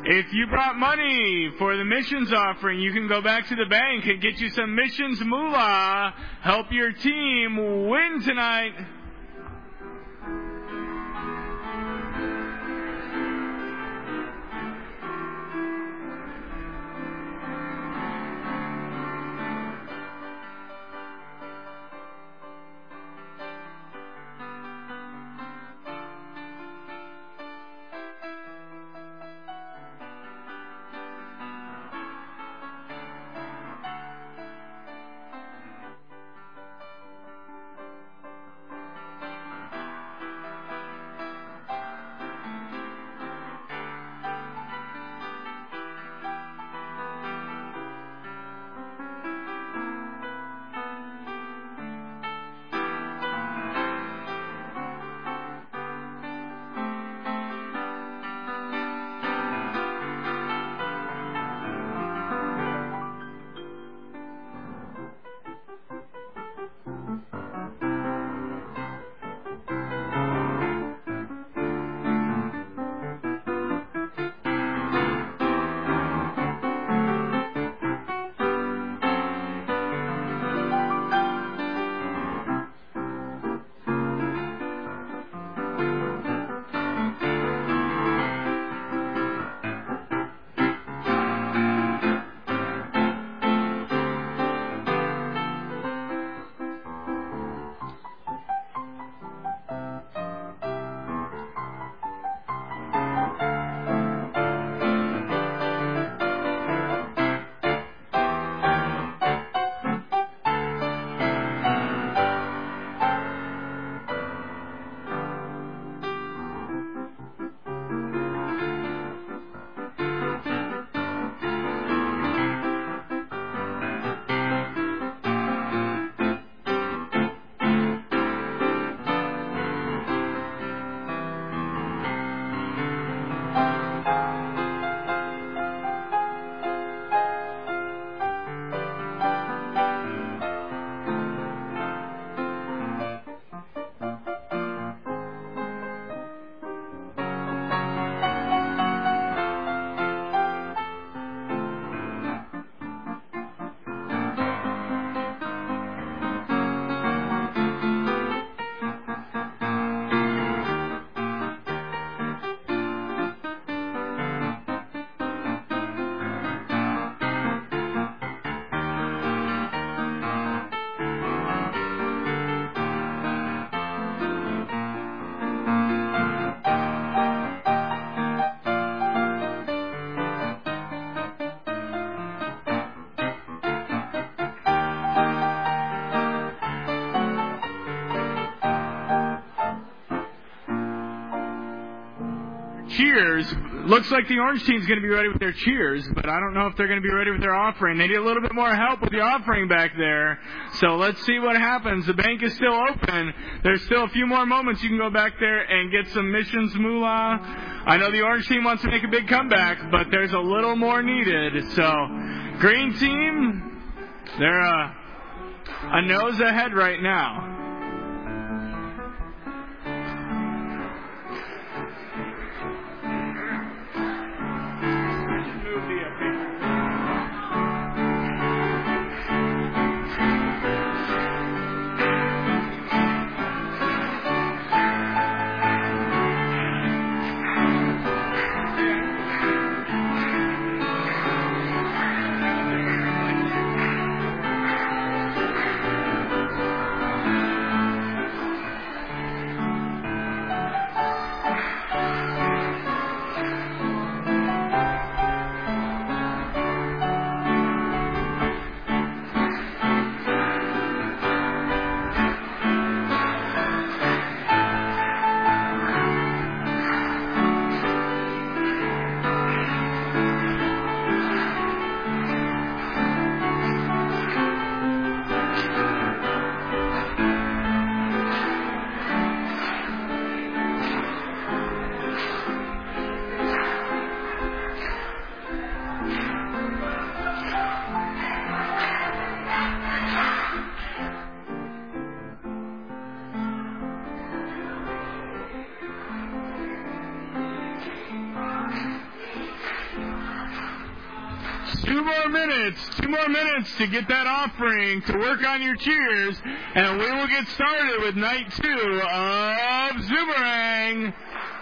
If you brought money for the missions offering, you can go back to the bank and get you some missions moolah. Help your team win tonight. Cheers. Looks like the orange team's going to be ready with their cheers, but I don't know if they're going to be ready with their offering. They need a little bit more help with the offering back there. So let's see what happens. The bank is still open. There's still a few more moments. You can go back there and get some missions moolah. I know the orange team wants to make a big comeback, but there's a little more needed. So green team, they're a nose ahead right now. 2 more minutes to get that offering to work on your cheers, and we will get started with night 2 of Zoomerang.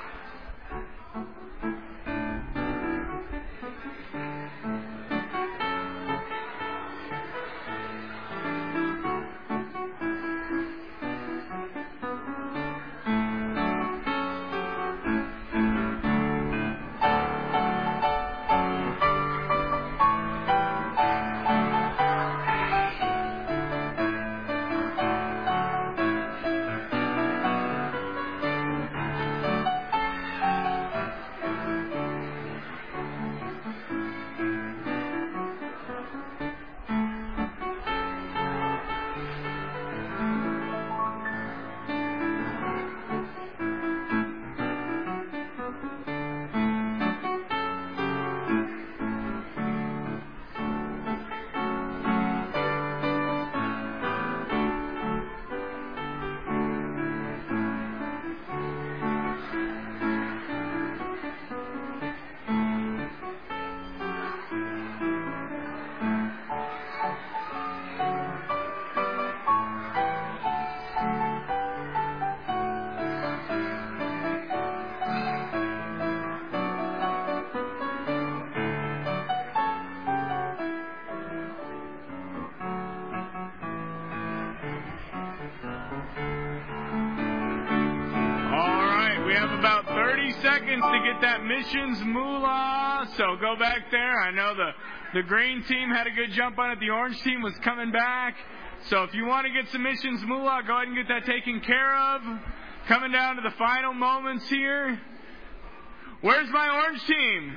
Seconds to get that missions moolah, so go back there. I know the green team had a good jump on it. The orange team was coming back. So if you want to get some missions moolah, go ahead and get that taken care of. Coming down to the final moments here. Where's my orange team?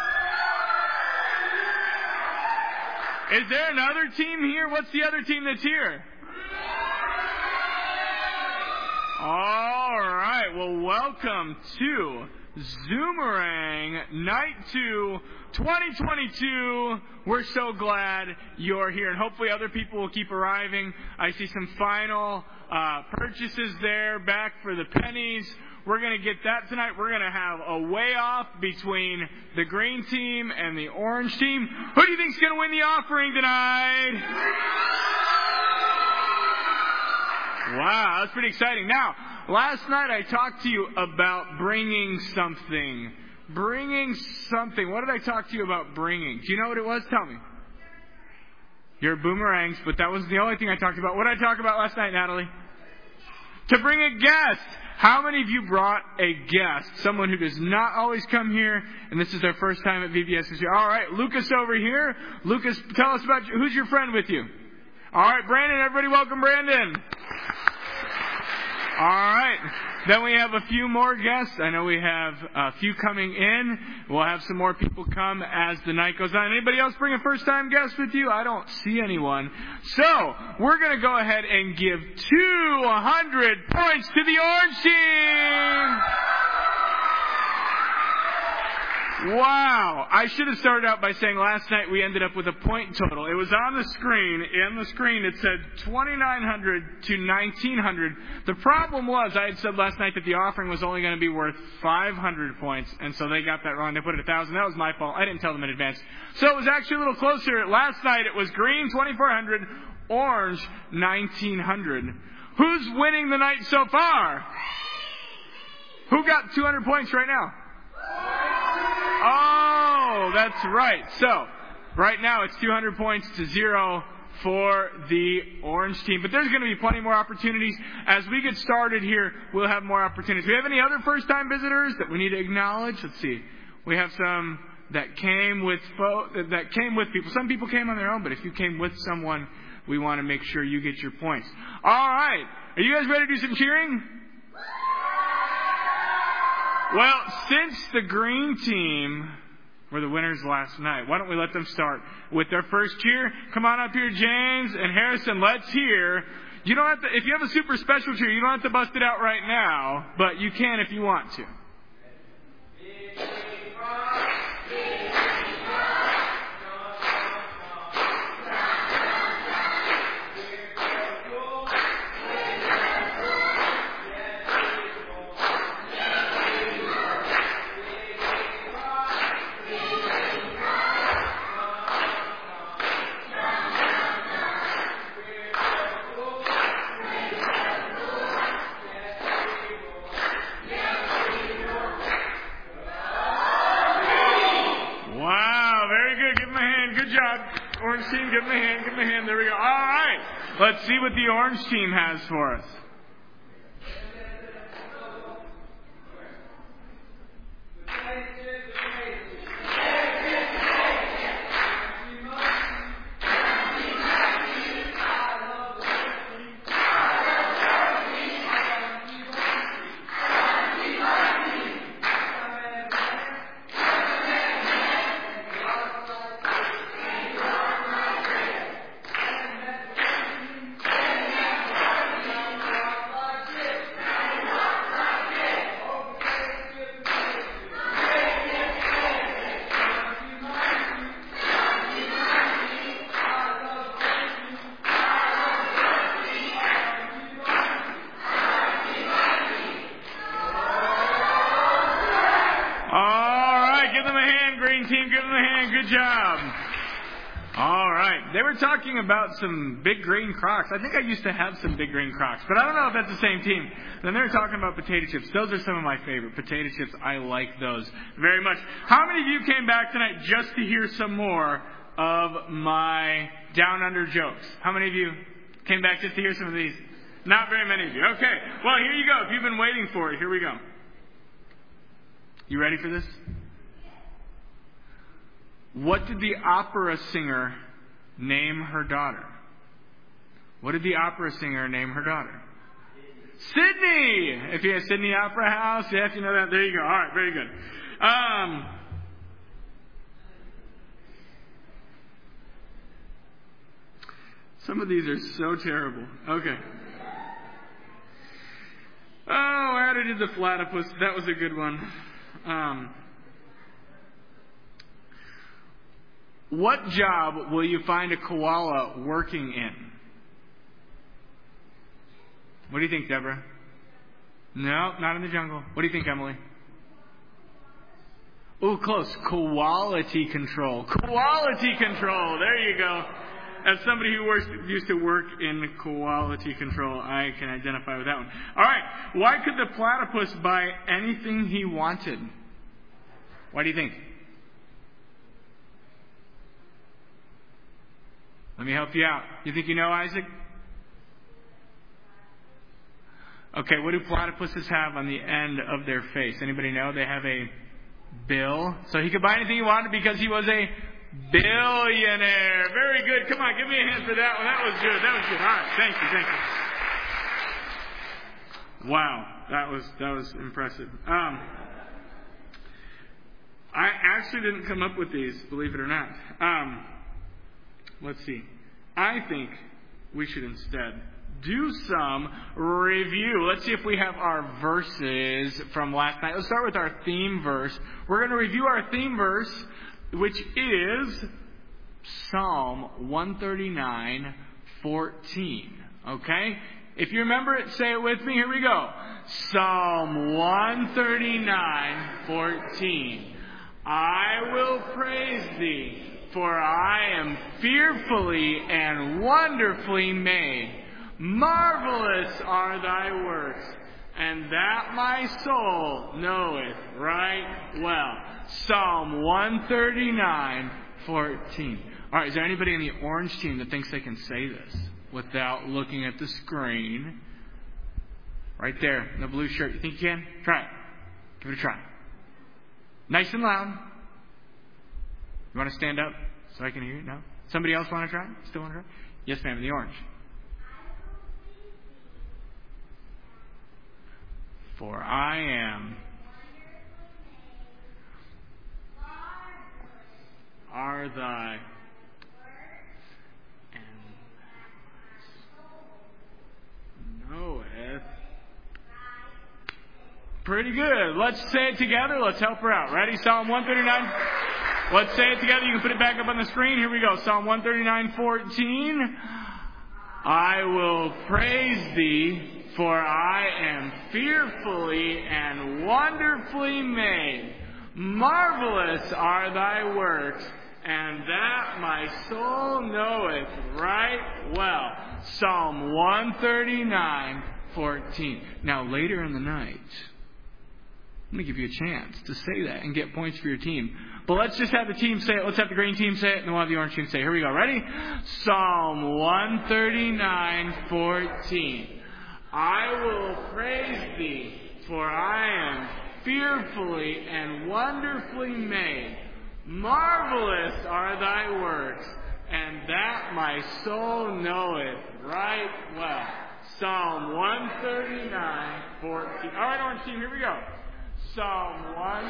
Is there another team here? What's the other team that's here? All right. Well, welcome to Zoomerang Night 2 2022. We're so glad you're here, and hopefully other people will keep arriving. I see some final purchases there back for the pennies. We're going to get that tonight. We're going to have a weigh-off between the green team and the orange team. Who do you think's going to win the offering tonight? Wow, that's pretty exciting. Now, last night I talked to you about bringing something. Bringing something. What did I talk to you about bringing? Do you know what it was? Tell me. Your boomerangs, but that wasn't the only thing I talked about. What did I talk about last night, Natalie? To bring a guest. How many of you brought a guest? Someone who does not always come here, and this is their first time at VBS this year. All right, Lucas over here. Lucas, tell us about who's your friend with you? All right, Brandon. Everybody welcome Brandon. All right. Then we have a few more guests. I know we have a few coming in. We'll have some more people come as the night goes on. Anybody else bring a first-time guest with you? I don't see anyone. So, we're going to go ahead and give 200 points to the orange team. Wow. I should have started out by saying last night we ended up with a point total. It was on the screen. In the screen it said 2,900 to 1,900. The problem was I had said last night that the offering was only going to be worth 500 points. And so they got that wrong. They put it at 1,000. That was my fault. I didn't tell them in advance. So it was actually a little closer. Last night it was green 2,400, orange 1,900. Who's winning the night so far? Who got 200 points right now? Oh, that's right. So, right now it's 200 points to 0 for the orange team. But there's going to be plenty more opportunities. As we get started here, we'll have more opportunities. Do we have any other first-time visitors that we need to acknowledge? Let's see. We have some that came with people. Some people came on their own, but if you came with someone, we want to make sure you get your points. All right. Are you guys ready to do some cheering? Well, since the green team were the winners last night, why don't we let them start with their first cheer? Come on up here, James and Harrison. Let's hear. You don't have to, if you have a super special cheer, you don't have to bust it out right now, but you can if you want to. Orange team, give them a hand, give them a hand. There we go. All right. Let's see what the orange team has for us. Talking about some big green Crocs. I think I used to have some big green Crocs, but I don't know if that's the same team. Then they're talking about potato chips. Those are some of my favorite potato chips. I like those very much. How many of you came back tonight just to hear some more of my Down Under jokes? How many of you came back just to hear some of these? Not very many of you. Okay. Well, here you go. If you've been waiting for it, here we go. You ready for this? What did the opera singer name her daughter? What did the opera singer name her daughter? Sydney! If you have Sydney Opera House, yes, you know that. There you go. All right, very good. Some of these are so terrible. Okay. Oh, I did the platypus. That was a good one. What job will you find a koala working in? What do you think, Deborah? No, not in the jungle. What do you think, Emily? Oh, close. Quality control. Quality control. There you go. As somebody who used to work in quality control, I can identify with that one. All right. Why could the platypus buy anything he wanted? Why do you think? Let me help you out. You think you know, Isaac? Okay, what do platypuses have on the end of their face? Anybody know? They have a bill. So he could buy anything he wanted because he was a billionaire. Very good. Come on, give me a hand for that one. That was good. That was good. All right, thank you. Wow, that was impressive. I actually didn't come up with these, believe it or not. Let's see. I think we should instead do some review. Let's see if we have our verses from last night. Let's start with our theme verse. We're going to review our theme verse, which is Psalm 139:14. Okay? If you remember it, say it with me. Here we go. Psalm 139:14. I will praise thee, for I am fearfully and wonderfully made. Marvelous are thy works, and that my soul knoweth right well. Psalm 139:14. All right, is there anybody in the orange team that thinks they can say this without looking at the screen? Right there, in the blue shirt. You think you can? Try it. Give it a try. Nice and loud. You want to stand up so I can hear you? No? Somebody else want to try? Still want to try? Yes, ma'am, in the orange. For I am are thy and knoweth. Pretty good. Let's say it together. Let's help her out. Ready? Psalm 139. Let's say it together. You can put it back up on the screen. Here we go. Psalm 139:14. I will praise thee, for I am fearfully and wonderfully made. Marvelous are thy works, and that my soul knoweth right well. Psalm 139:14. Now later in the night, I'm going to give you a chance to say that and get points for your team. But let's just have the team say it. Let's have the green team say it, and then we'll have the orange team say it. Here we go. Ready? Psalm 139:14. I will praise thee, for I am fearfully and wonderfully made. Marvelous are thy works, and that my soul knoweth right well. Psalm 139:14. All right, orange team, here we go. Psalm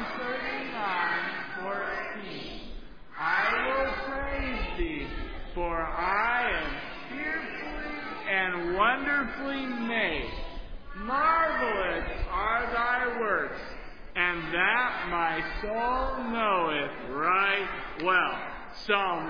139:14. I will praise thee, for I am fearfully and wonderfully made. Marvelous are thy works, and that my soul knoweth right well. Psalm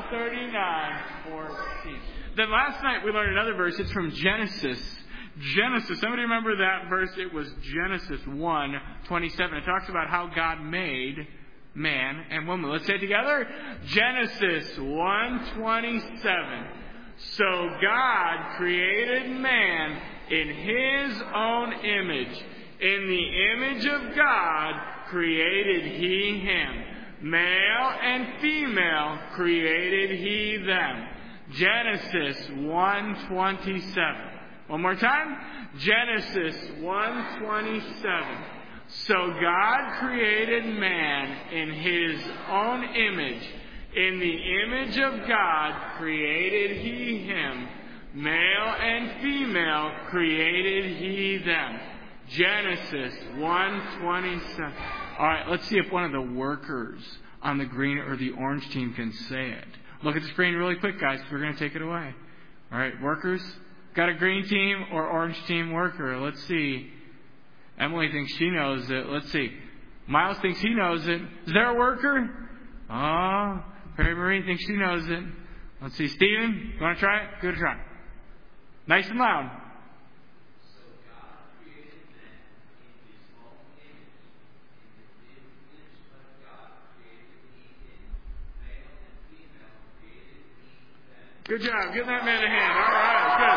139:14. Then last night we learned another verse. It's from Genesis. Somebody remember that verse? It was Genesis 1:27. It talks about how God made man and woman. Let's say it together. Genesis 1:27. So God created man in His own image. In the image of God created He him. Male and female created He them. Genesis 1:27. One more time. Genesis 1:27. So God created man in His own image. In the image of God created He him. Male and female created He them. Genesis 1:27. All right, let's see if one of the workers on the green or the orange team can say it. Look at the screen really quick, guys. We're going to take it away. All right, workers. Got a green team or orange team worker? Let's see. Emily thinks she knows it. Let's see. Miles thinks he knows it. Is there a worker? Oh, Perry Marie thinks she knows it. Let's see. Steven, you want to try it? Good try. Nice and loud. So God created man in His own image. In the image of God created He him. Male and female created He them. Good job. Give that man a hand. All right. Good.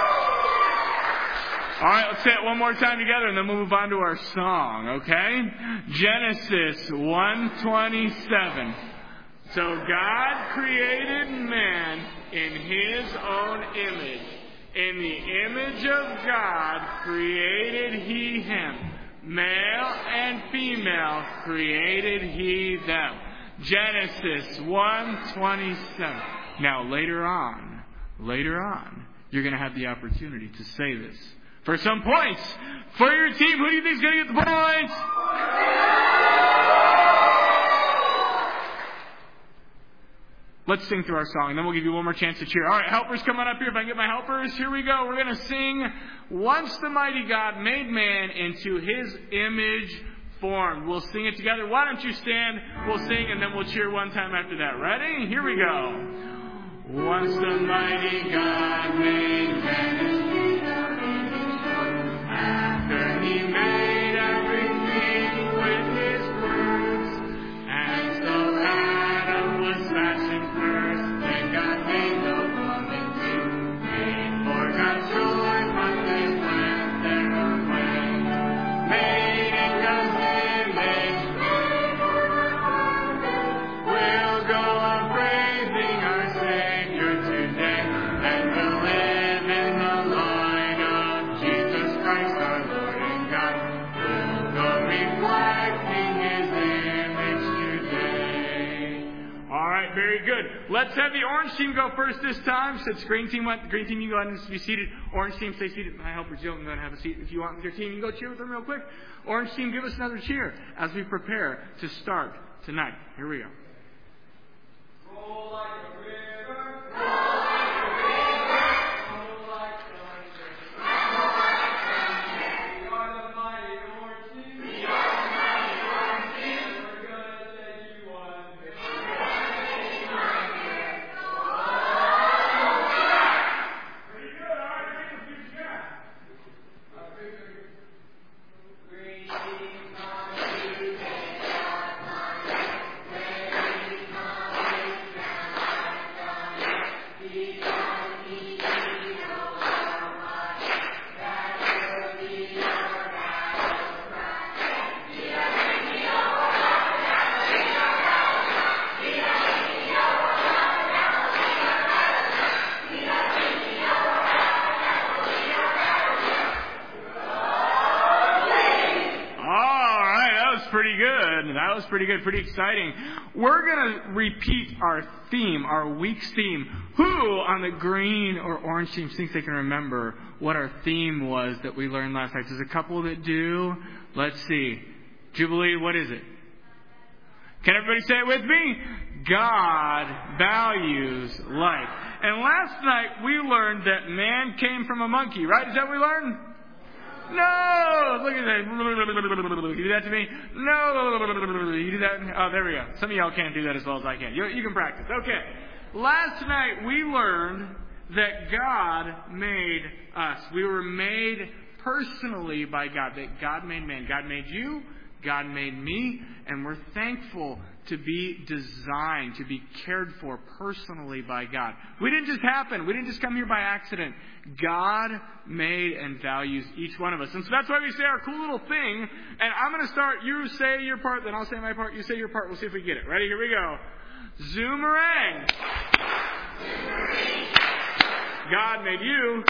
All right, let's say it one more time together, and then we'll move on to our song, okay? Genesis 1:27. So God created man in His own image. In the image of God created He him. Male and female created He them. Genesis 1:27. Now, later on, you're going to have the opportunity to say this. For some points for your team. Who do you think is going to get the points? Let's sing through our song, and then we'll give you one more chance to cheer. All right, helpers, come on up here. If I can get my helpers, here we go. We're going to sing, Once the Mighty God Made Man into His Image Formed. We'll sing it together. Why don't you stand? We'll sing, and then we'll cheer one time after that. Ready? Here we go. Once the mighty God made man. After He made everything with His words, and so Adam was fashioned first, then God made the woman too, made for God's joy what they went their own way, made in God's image. We'll go on praising our Savior today, and we'll live in the light of Jesus Christ our Lord and God. We'll go reflecting His image today. All right, very good. Let's have the orange team go first this time. Since green team went, green team, you go ahead and be seated. Orange team, stay seated. My helpers, you can go and have a seat. If you want with your team, you can go cheer with them real quick. Orange team, give us another cheer as we prepare to start tonight. Here we go. Roll like a river, roll like a river, roll like thunder, roll like thunder. We are the mighty orange team. We are the mighty orange team. We're gonna take you one day. We're gonna take you one day. Pretty good. All right, let's do that. Green team, come to take our place. pretty good. That was pretty good. Pretty exciting. We're going to repeat our theme, our week's theme. Who on the green or orange team thinks they can remember what our theme was that we learned last night? There's a couple that do. Let's see. Jubilee, what is it? Can everybody say it with me? God values life. And last night we learned that man came from a monkey, right? Is that what we learned? No! Look at that. You do that to me? No! You do that? Oh, there we go. Some of y'all can't do that as well as I can. You can practice. Okay. Last night we learned that God made us. We were made personally by God. That God made man. God made you. God made me. And we're thankful to be designed, to be cared for personally by God. We didn't just happen. We didn't just come here by accident. God made and values each one of us. And so that's why we say our cool little thing. And I'm going to start. You say your part, then I'll say my part. You say your part. We'll see if we get it. Ready? Here we go. Zoomerang. God made you.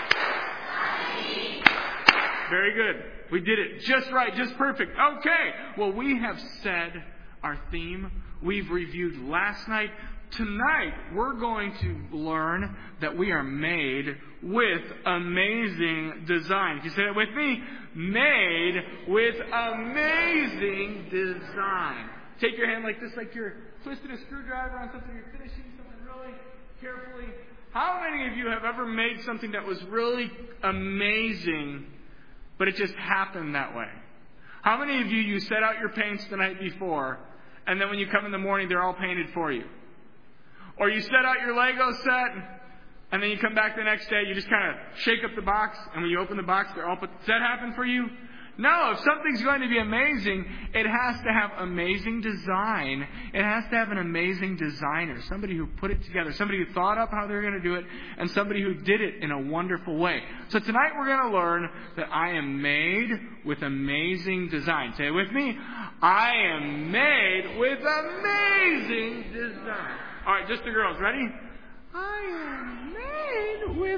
Very good. We did it just right, just perfect. Okay. Well, we have said our theme. We've reviewed last night. Tonight, we're going to learn that we are made with amazing design. Can you say that with me? Made with amazing design. Take your hand like this, like you're twisting a screwdriver on something, you're finishing something really carefully. How many of you have ever made something that was really amazing, but it just happened that way? How many of you set out your paints the night before, and then when you come in the morning, they're all painted for you? Or you set out your Lego set, and then you come back the next day, you just kind of shake up the box, and when you open the box, they're all put. Does that happen for you? No, if something's going to be amazing, it has to have amazing design. It has to have an amazing designer, somebody who put it together, somebody who thought up how they were going to do it, and somebody who did it in a wonderful way. So tonight we're going to learn that I am made with amazing design. Say it with me. I am made with amazing design. All right, just the girls. Ready? I am made with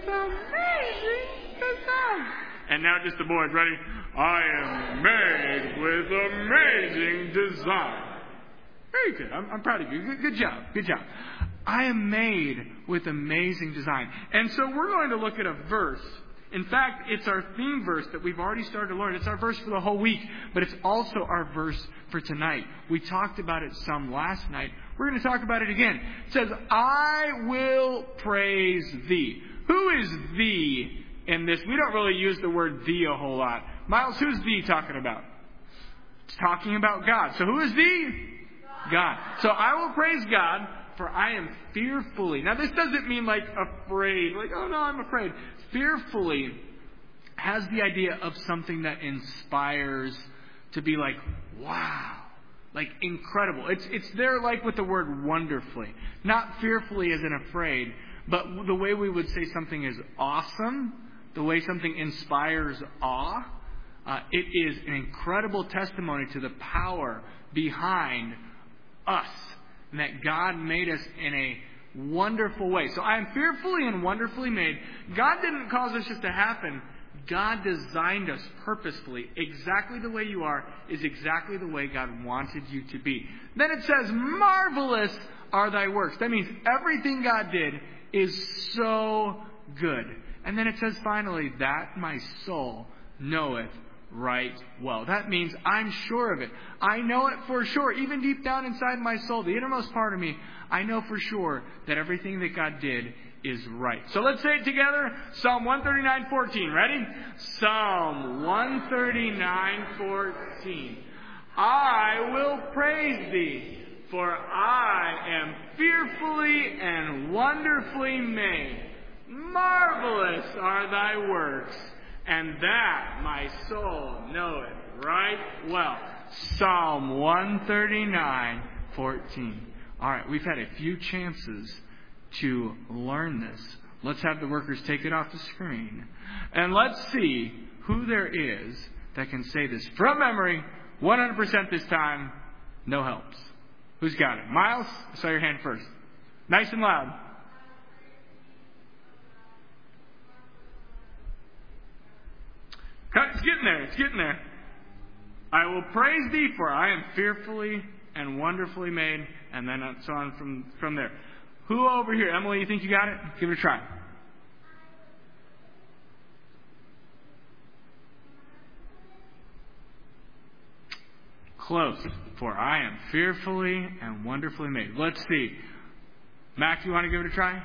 amazing design. And now just the boys. Ready? I am made with amazing design. Very good. I'm proud of you. Good job. Good job. I am made with amazing design. And so we're going to look at a verse. In fact, it's our theme verse that we've already started to learn. It's our verse for the whole week, but it's also our verse for tonight. We talked about it some last night. We're going to talk about it again. It says, I will praise thee. Who is thee in this? We don't really use the word thee a whole lot. Miles, who's thee talking about? It's talking about God. So who is thee? God. So I will praise God, for I am fearfully. Now this doesn't mean like afraid. Like, oh no, I'm afraid. Fearfully has the idea of something that inspires to be like, wow. Like incredible. It's there like with the word wonderfully. Not fearfully as in afraid, but the way we would say something is awesome, the way something inspires awe. It is an incredible testimony to the power behind us, and that God made us in a wonderful way. So I am fearfully and wonderfully made. God didn't cause this just to happen. God designed us purposefully. Exactly the way you are is exactly the way God wanted you to be. Then it says, marvelous are thy works. That means everything God did is so good. And then it says finally, that my soul knoweth right well. That means I'm sure of it. I know it for sure. Even deep down inside my soul, the innermost part of me, I know for sure that everything that God did is right. So let's say it together. Psalm 139:14. Ready? Psalm 139:14. I will praise thee, for I am fearfully and wonderfully made. Marvelous are thy works, and that my soul knoweth right well. Psalm 139:14. All right, we've had a few chances to learn this. Let's have the workers take it off the screen. And let's see who there is that can say this from memory, 100% this time, no helps. Who's got it? Miles, I saw your hand first. Nice and loud. It's getting there. It's getting there. I will praise thee, for I am fearfully and wonderfully made. And then so on from there. Who over here? Emily, you think you got it? Give it a try. Close. For I am fearfully and wonderfully made. Let's see. Mac, you want to give it a try?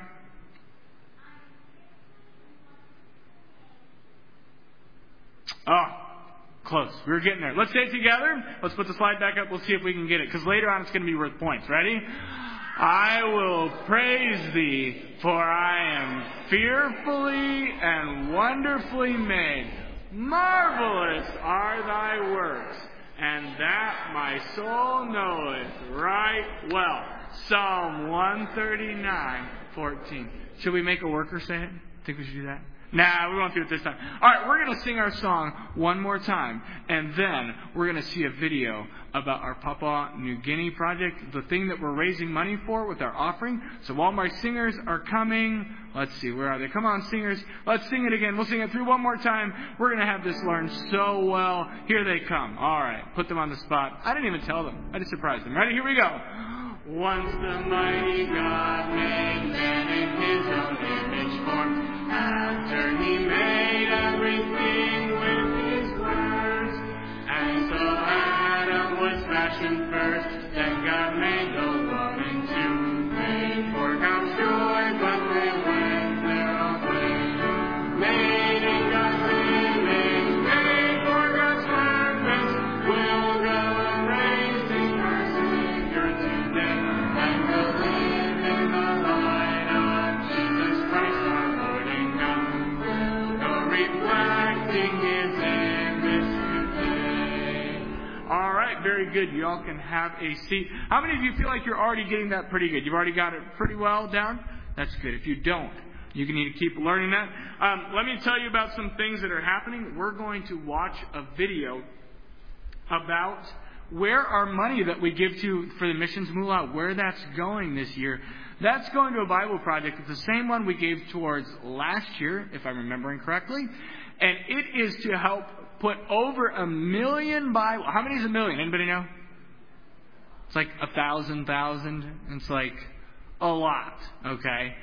Oh, close. We were getting there. Let's say it together. Let's put the slide back up. We'll see if we can get it. Because later on it's going to be worth points. Ready? I will praise thee, for I am fearfully and wonderfully made. Marvelous are thy works, and that my soul knoweth right well. Psalm 139:14. Should we make a worker say it? Think we should do that? Nah, we won't do it this time. All right, we're going to sing our song one more time, and then we're going to see a video about our Papua New Guinea project, the thing that we're raising money for with our offering. So while my singers are coming, let's see, where are they? Come on, singers. Let's sing it again. We'll sing it through one more time. We're going to have this learned so well. Here they come. All right, put them on the spot. I didn't even tell them. I just surprised them. Ready? Here we go. Once the mighty God made man in his own image formed. After he made everything with his words. And so Adam was fashioned first. Then God made the woman too. Made for God's joy, but they went their own way. Made in God's image, made for God's purpose. We'll go and praising our Savior today. And we'll live in the light of Jesus Christ our Lord and God. We'll go reflecting His image today. All right, very good. You all can have a seat. How many of you feel like you're already getting that pretty good? You've already got it pretty well down? That's good. If you don't, you can need to keep learning that. Let me tell you about some things that are happening. We're going to watch a video about where our money that we give to for the missions moolah, where that's going this year. That's going to a Bible project. It's the same one we gave towards last year, if I'm remembering correctly. And it is to help put over 1 million Bible. How many is 1 million? Anybody know? It's like 1,000. It's like a lot. Okay.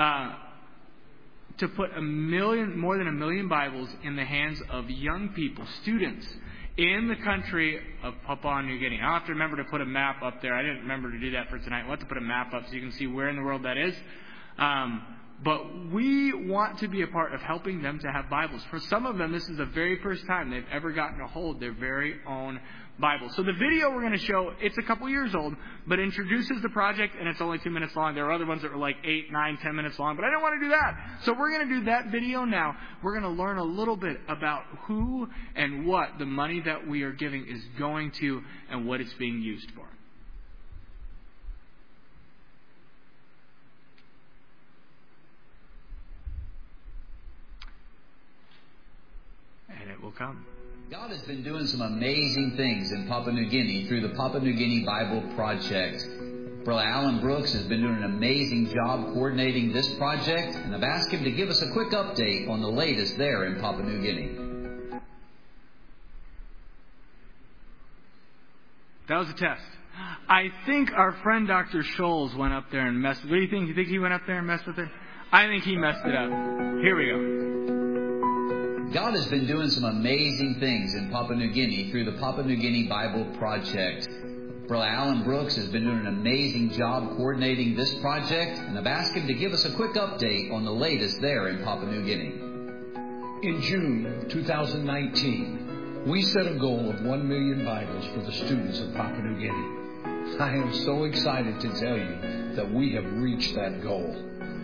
To put more than 1 million Bibles in the hands of young people, students, in the country of Papua New Guinea. I'll have to remember to put a map up there. I didn't remember to do that for tonight. We'll have to put a map up so you can see where in the world that is. But we want to be a part of helping them to have Bibles. For some of them, this is the very first time they've ever gotten to hold their very own Bible. So the video we're going to show, it's a couple years old, but introduces the project, and it's only 2 minutes long. There are other ones that were like 8, 9, 10 minutes long, but I don't want to do that. So we're going to do that video now. We're going to learn a little bit about who and what the money that we are giving is going to and what it's being used for. And it will come. God has been doing some amazing things in Papua New Guinea through the Papua New Guinea Bible Project. Brother Alan Brooks has been doing an amazing job coordinating this project, and I've asked him to give us a quick update on the latest there in Papua New Guinea. That was a test. I think our friend Dr. Scholes went up there and messed. What do you think? You think he went up there and messed with it? I think he messed it up. Here we go. God has been doing some amazing things in Papua New Guinea through the Papua New Guinea Bible Project. Brother Alan Brooks has been doing an amazing job coordinating this project, and I've asked him to give us a quick update on the latest there in Papua New Guinea. In June 2019, we set a goal of 1 million Bibles for the students of Papua New Guinea. I am so excited to tell you that we have reached that goal.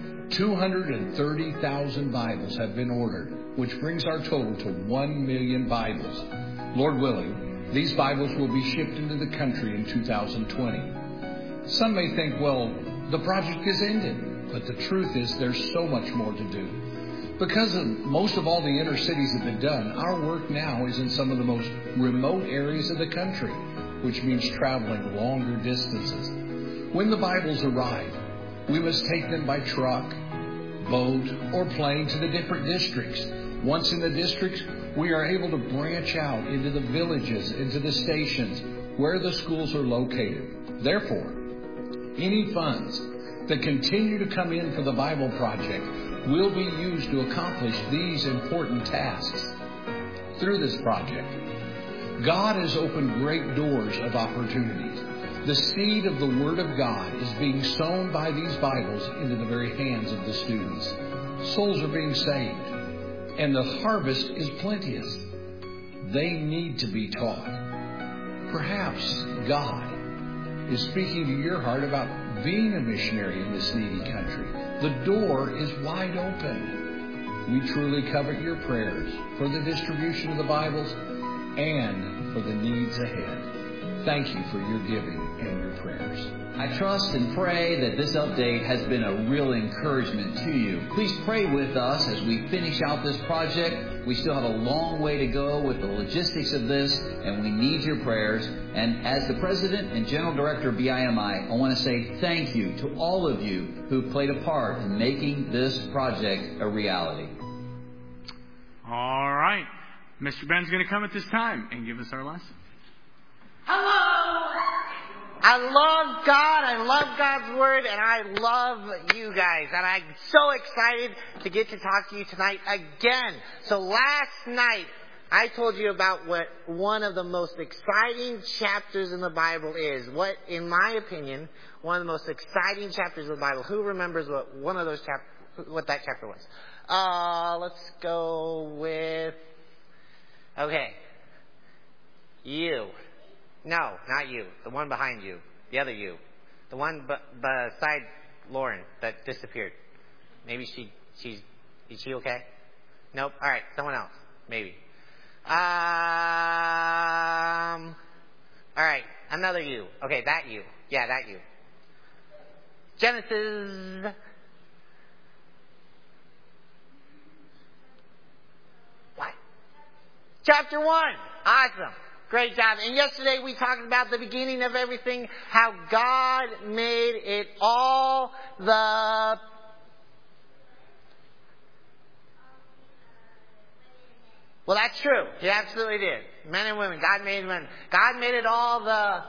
230,000 Bibles have been ordered, which brings our total to 1 million Bibles. Lord willing, these Bibles will be shipped into the country in 2020. Some may think, well, the project is ended. But the truth is there's so much more to do. Because most of all the inner cities have been done, our work now is in some of the most remote areas of the country, which means traveling longer distances. When the Bibles arrive, we must take them by truck, boat, or plane to the different districts. Once in the districts, we are able to branch out into the villages, into the stations where the schools are located. Therefore, any funds that continue to come in for the Bible Project will be used to accomplish these important tasks. Through this project, God has opened great doors of opportunities. The seed of the Word of God is being sown by these Bibles into the very hands of the students. Souls are being saved, and the harvest is plenteous. They need to be taught. Perhaps God is speaking to your heart about being a missionary in this needy country. The door is wide open. We truly covet your prayers for the distribution of the Bibles and for the needs ahead. Thank you for your giving and your prayers. I trust and pray that this update has been a real encouragement to you. Please pray with us as we finish out this project. We still have a long way to go with the logistics of this, and we need your prayers. And as the President and General Director of BIMI, I want to say thank you to all of you who played a part in making this project a reality. All right. Mr. Ben's going to come at this time and give us our lesson. Hello! I love God, I love God's Word, and I love you guys. And I'm so excited to get to talk to you tonight again. So last night, I told you about what one of the most exciting chapters in the Bible is. What, in my opinion, one of the most exciting chapters of the Bible. Who remembers what that chapter was? Let's go with... Okay. You. No, not you. The one behind you. The other you. The one beside Lauren that disappeared. Maybe is she okay? Nope. All right. Someone else. Maybe. All right. Another you. Okay, that you. Yeah, that you. Genesis. What? Chapter 1. Awesome. Great job. And yesterday we talked about the beginning of everything, how God made it all the... Well, that's true. He absolutely did. Men and women. God made men. God made it all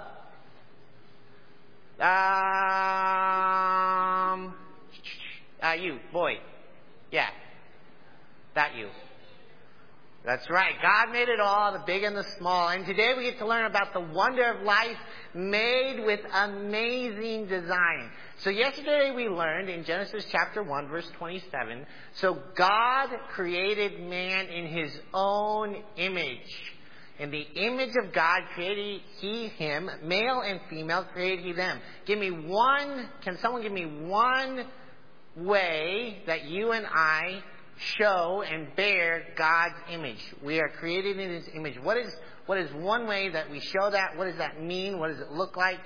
the... you, boy. Yeah. That you. That's right. God made it all, the big and the small. And today we get to learn about the wonder of life made with amazing design. So yesterday we learned in Genesis chapter 1, verse 27, so God created man in His own image. In the image of God created He him, male and female created He them. Can someone give me one way that you and I show and bear God's image? We are created in His image. What is one way that we show that? What does that mean? What does it look like?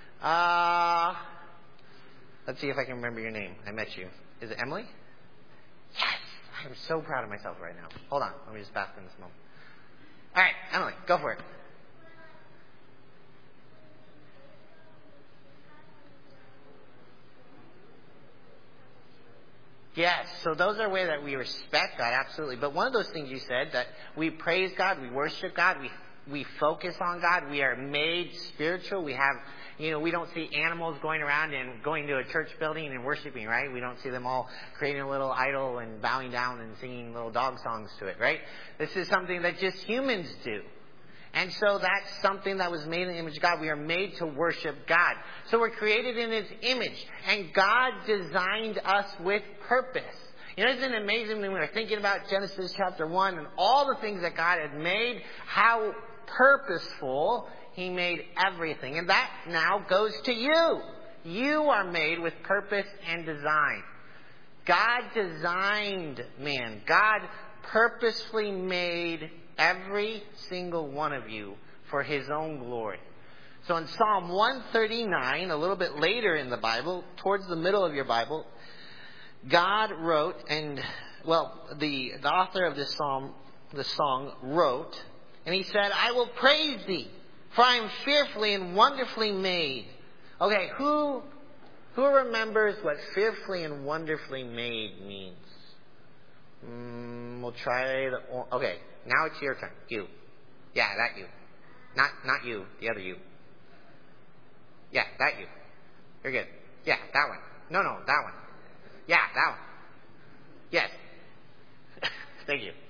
Let's see if I can remember your name. I met you. Is it Emily? Yes! I'm so proud of myself right now. Hold on. Let me just bask in this moment. All right, Emily, go for it. Yes, so those are ways that we respect God, absolutely. But one of those things you said, that we praise God, we worship God, we focus on God, we are made spiritual. We have, we don't see animals going around and going to a church building and worshiping, right? We don't see them all creating a little idol and bowing down and singing little dog songs to it, right? This is something that just humans do. And so that's something that was made in the image of God. We are made to worship God. So we're created in His image. And God designed us with purpose. Isn't it amazing when we were thinking about Genesis chapter 1 and all the things that God had made, how purposeful He made everything. And that now goes to you. You are made with purpose and design. God designed man. God purposefully made every single one of you for His own glory. So in Psalm 139, a little bit later in the Bible, towards the middle of your Bible, God wrote, the author of this psalm, the song, wrote, and he said, I will praise Thee, for I am fearfully and wonderfully made. Okay, who remembers what fearfully and wonderfully made means? We'll try okay. Now it's your turn. You. Yeah, that you. Not you. The other you. Yeah, that you. You're good. Yeah, that one. No, that one. Yeah, that one. Yes. Thank you.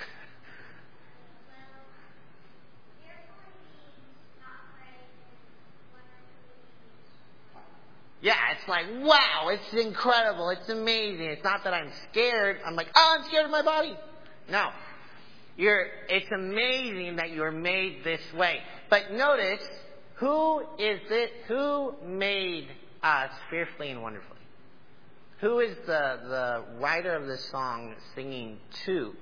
Yeah, it's like, wow, it's incredible, it's amazing. It's not that I'm scared. I'm like, oh, I'm scared of my body. No. It's amazing that you're made this way. But notice, who is it? Who made us fearfully and wonderfully? Who is the writer of this song singing to?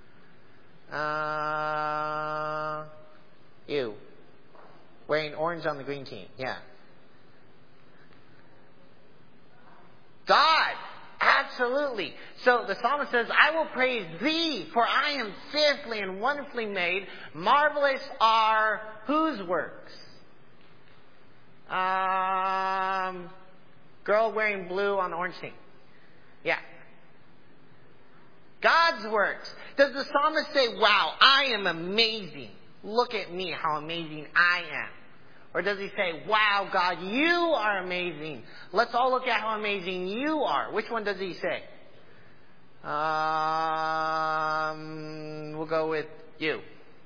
You. Wearing orange on the green team. Yeah. God. Absolutely. So the psalmist says, I will praise thee, for I am fearfully and wonderfully made. Marvelous are whose works? Girl wearing blue on the orange team. Yeah. God's works. Does the psalmist say, wow, I am amazing. Look at me, how amazing I am. Or does he say, wow, God, you are amazing. Let's all look at how amazing you are. Which one does he say? We'll go with you.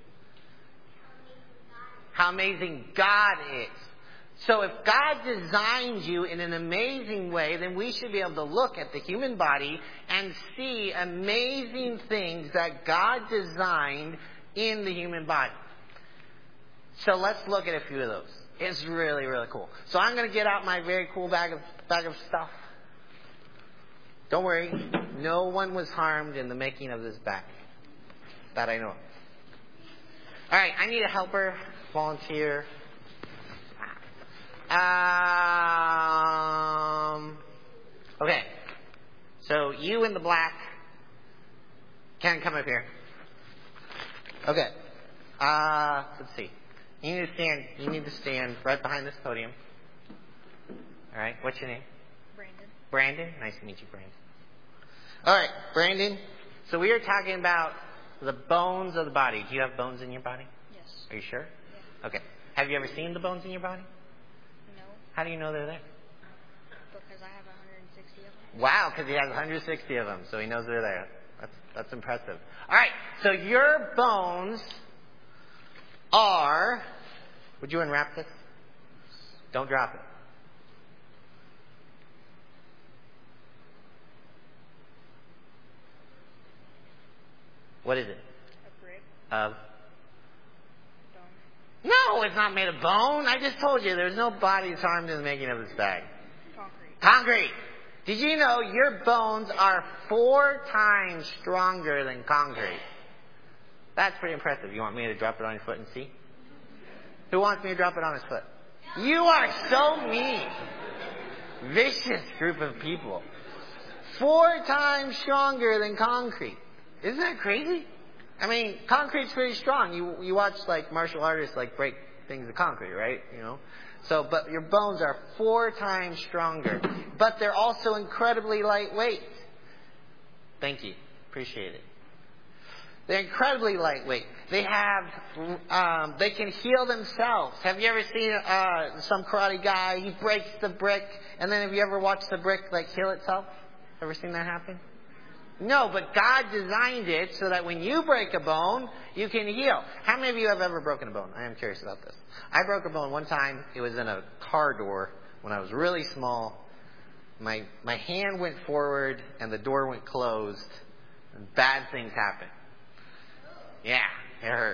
How amazing God is. So if God designed you in an amazing way, then we should be able to look at the human body and see amazing things that God designed in the human body. So let's look at a few of those. It's really, really cool. So I'm going to get out my very cool bag of stuff. Don't worry. No one was harmed in the making of this bag. That I know of. All right. I need a helper. Volunteer. Okay. So you in the black can come up here. Okay. Let's see. You need to stand right behind this podium. All right. What's your name? Brandon. Brandon. Nice to meet you, Brandon. All right, Brandon. So we are talking about the bones of the body. Do you have bones in your body? Yes. Are you sure? Yeah. Okay. Have you ever seen the bones in your body? No. How do you know they're there? Because I have 160 of them. Wow, because he has 160 of them, so he knows they're there. That's impressive. All right, so your bones are... Would you unwrap this? Don't drop it. What is it? A brick. Of? Bone. No, it's not made of bone. I just told you there's no bodies harmed in the making of this bag. Concrete. Concrete. Did you know your bones are 4 times stronger than concrete? That's pretty impressive. You want me to drop it on your foot and see? Who wants me to drop it on his foot? You are so mean. Vicious group of people. 4 times stronger than concrete. Isn't that crazy? I mean, concrete's pretty strong. You watch like martial artists like break things of concrete, right? You know. So, but your bones are 4 times stronger. But they're also incredibly lightweight. Thank you. Appreciate it. They're incredibly lightweight. They can heal themselves. Have you ever seen some karate guy? He breaks the brick, and then have you ever watched the brick like heal itself? Ever seen that happen? No, but God designed it so that when you break a bone, you can heal. How many of you have ever broken a bone? I am curious about this. I broke a bone one time. It was in a car door when I was really small. My hand went forward and the door went closed, and bad things happened. Yeah, it hurt.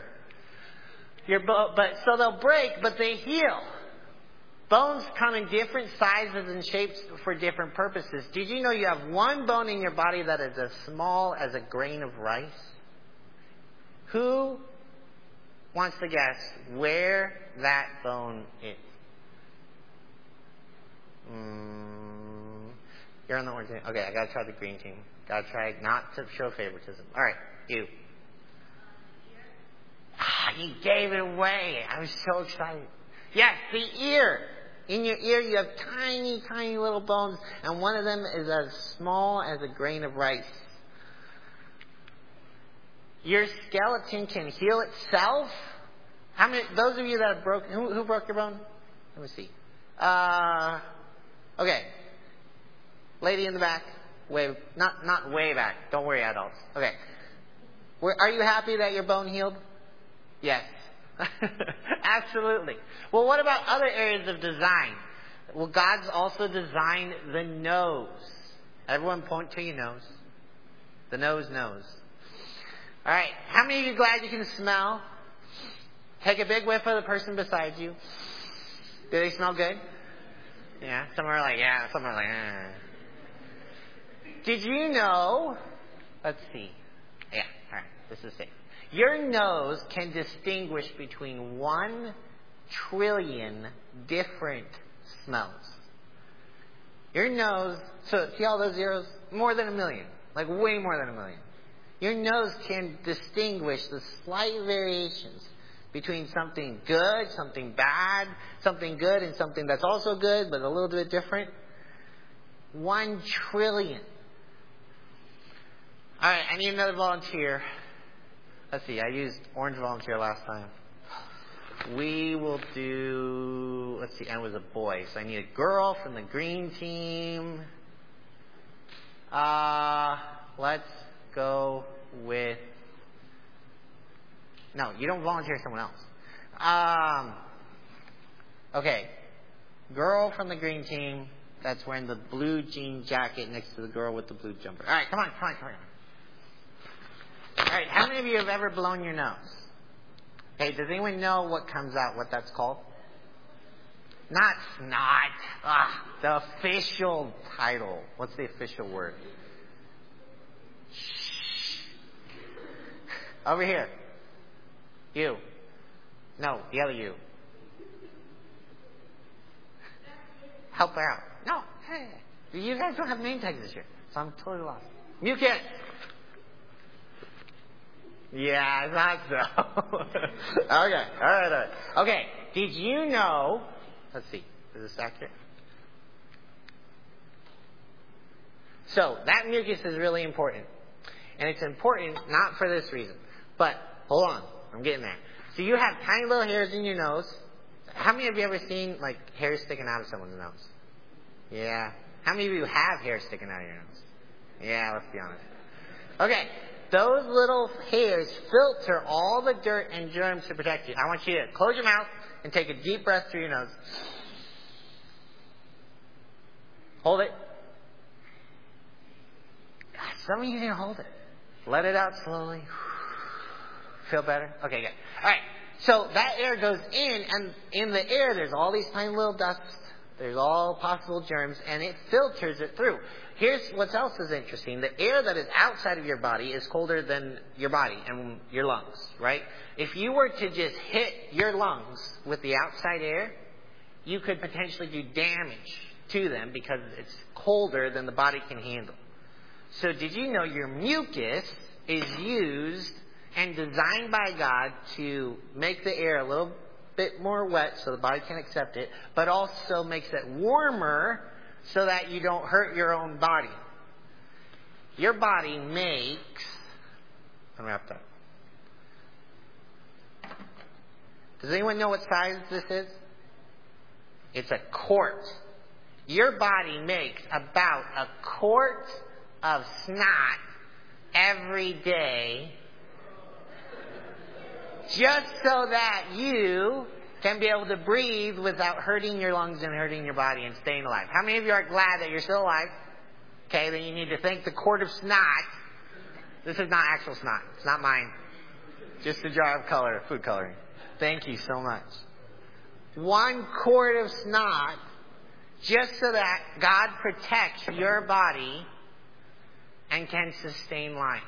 So they'll break, but they heal. Bones come in different sizes and shapes for different purposes. Did you know you have one bone in your body that is as small as a grain of rice? Who wants to guess where that bone is? You're on the orange team. Okay, I gotta try the green team. Gotta try not to show favoritism. All right, you. You gave it away. I was so excited. Yes, the ear. In your ear, you have tiny, tiny little bones, and one of them is as small as a grain of rice. Your skeleton can heal itself. How many? Those of you that have broken, who broke your bone? Let me see. Okay. Lady in the back. Not way back. Don't worry, adults. Okay. Are you happy that your bone healed? Yes. Absolutely. Well, what about other areas of design? Well, God's also designed the nose. Everyone point to your nose. The nose knows. All right. How many of you glad you can smell? Take a big whiff of the person beside you. Do they smell good? Yeah. Some are like, yeah. Some are like, Did you know? Let's see. Yeah. All right. This is safe. Your nose can distinguish between 1 trillion different smells. Your nose, so see all those zeros? More than 1 million. Like way more than 1 million. Your nose can distinguish the slight variations between something good, something bad, something good and something that's also good but a little bit different. 1 trillion. Alright, I need another volunteer. Let's see, I used orange volunteer last time. We will do, let's see, and it was a boy. So I need a girl from the green team. Let's go with, no, you don't volunteer someone else. Okay. Girl from the green team that's wearing the blue jean jacket next to the girl with the blue jumper. Alright, come on. Alright, how many of you have ever blown your nose? Okay, does anyone know what comes out, what that's called? Not snot. The official title. What's the official word? Shh. Over here. You. No, the other you. Help her out. No. Hey. You guys don't have name tags this year, so I'm totally lost. Mucus. Yeah, I thought so. Okay. All right. Okay. Did you know? Let's see. Is this accurate? So that mucus is really important, and it's important not for this reason. But hold on, I'm getting there. So you have tiny little hairs in your nose. How many of you ever seen like hairs sticking out of someone's nose? Yeah. How many of you have hair sticking out of your nose? Yeah. Let's be honest. Okay. Those little hairs filter all the dirt and germs to protect you. I want you to close your mouth and take a deep breath through your nose. Hold it. Some of you didn't hold it. Let it out slowly. Feel better? Okay, good. All right. So that air goes in, and in the air there's all these tiny little dusts. There's all possible germs, and it filters it through. Here's what else is interesting. The air that is outside of your body is colder than your body and your lungs, right? If you were to just hit your lungs with the outside air, you could potentially do damage to them because it's colder than the body can handle. So did you know your mucus is used and designed by God to make the air a little bit more wet so the body can accept it, but also makes it warmer so that you don't hurt your own body. Your body makes, I'm wrapped up. Does anyone know what size this is? It's a quart. Your body makes about a quart of snot every day just so that you can be able to breathe without hurting your lungs and hurting your body and staying alive. How many of you are glad that you're still alive? Okay, then you need to thank the quart of snot. This is not actual snot. It's not mine. Just a jar of color, food coloring. Thank you so much. 1 quart of snot just so that God protects your body and can sustain life.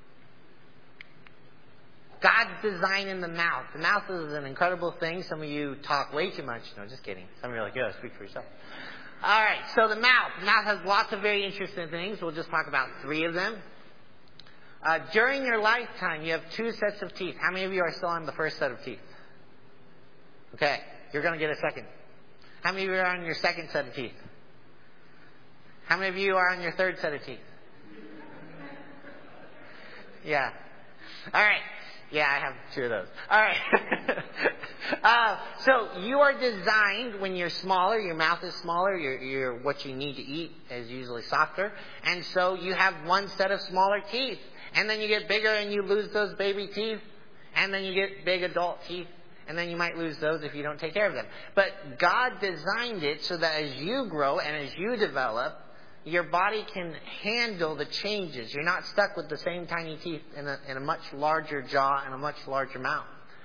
God's design in the mouth. The mouth is an incredible thing. Some of you talk way too much. No, just kidding. Some of you are like, yeah, speak for yourself. All right, so the mouth. The mouth has lots of very interesting things. We'll just talk about 3 of them. During your lifetime, you have 2 sets of teeth. How many of you are still on the first set of teeth? Okay, you're going to get a second. How many of you are on your second set of teeth? How many of you are on your third set of teeth? Yeah. All right. Yeah, I have 2 of those. All right. So you are designed when you're smaller, your mouth is smaller, your what you need to eat is usually softer. And so you have one set of smaller teeth. And then you get bigger and you lose those baby teeth. And then you get big adult teeth. And then you might lose those if you don't take care of them. But God designed it so that as you grow and as you develop, your body can handle the changes. You're not stuck with the same tiny teeth in a much larger jaw and a much larger mouth.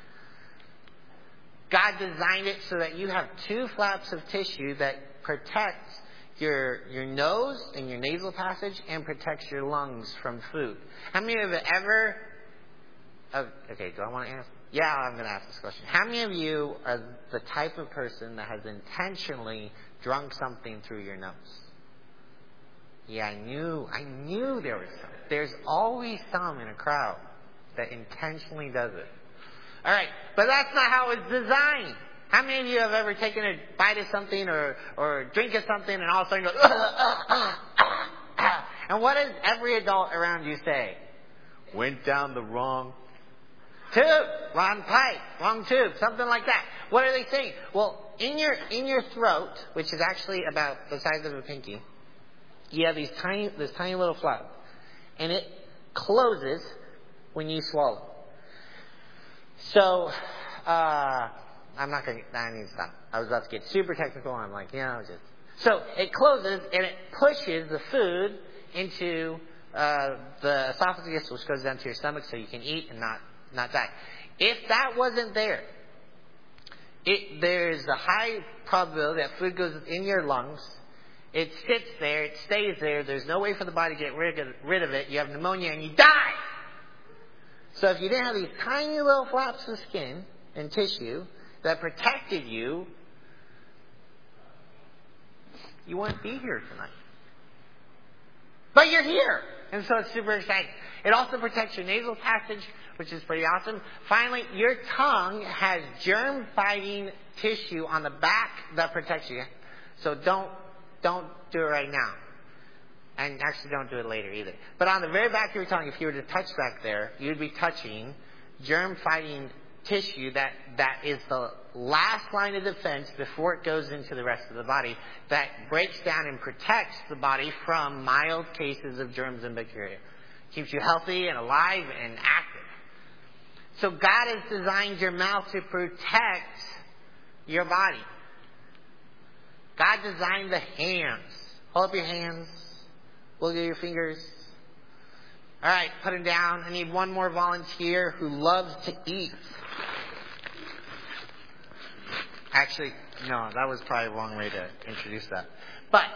God designed it so that you have 2 flaps of tissue that protects your nose and your nasal passage and protects your lungs from food. How many of you ever... Okay, do I want to ask? Yeah, I'm going to ask this question. How many of you are the type of person that has intentionally drunk something through your nose? Yeah, I knew there was some. There's always some in a crowd that intentionally does it. All right, but that's not how it's designed. How many of you have ever taken a bite of something or drink of something and all of a sudden go, and what does every adult around you say? Went down the wrong tube, wrong pipe, wrong tube, something like that. What are they saying? Well, in your throat, which is actually about the size of a pinky, you have this tiny little flap, and it closes when you swallow. So, I need to stop. I was about to get super technical. I'm like, So it closes and it pushes the food into the esophagus, which goes down to your stomach, so you can eat and not die. If that wasn't there, there's a high probability that food goes in your lungs. It sits there. It stays there. There's no way for the body to get rid of it. You have pneumonia and you die. So if you didn't have these tiny little flaps of skin and tissue that protected you, you wouldn't be here tonight. But you're here. And so it's super exciting. It also protects your nasal passage, which is pretty awesome. Finally, your tongue has germ-fighting tissue on the back that protects you. So don't do it right now. And actually don't do it later either. But on the very back of your tongue, if you were to touch back there, you'd be touching germ-fighting tissue that is the last line of defense before it goes into the rest of the body, that breaks down and protects the body from mild cases of germs and bacteria. Keeps you healthy and alive and active. So God has designed your mouth to protect your body. God designed the hands. Hold up your hands. Look at your fingers. All right, put them down. I need one more volunteer who loves to eat. Actually, no, that was probably the wrong way to introduce that. But,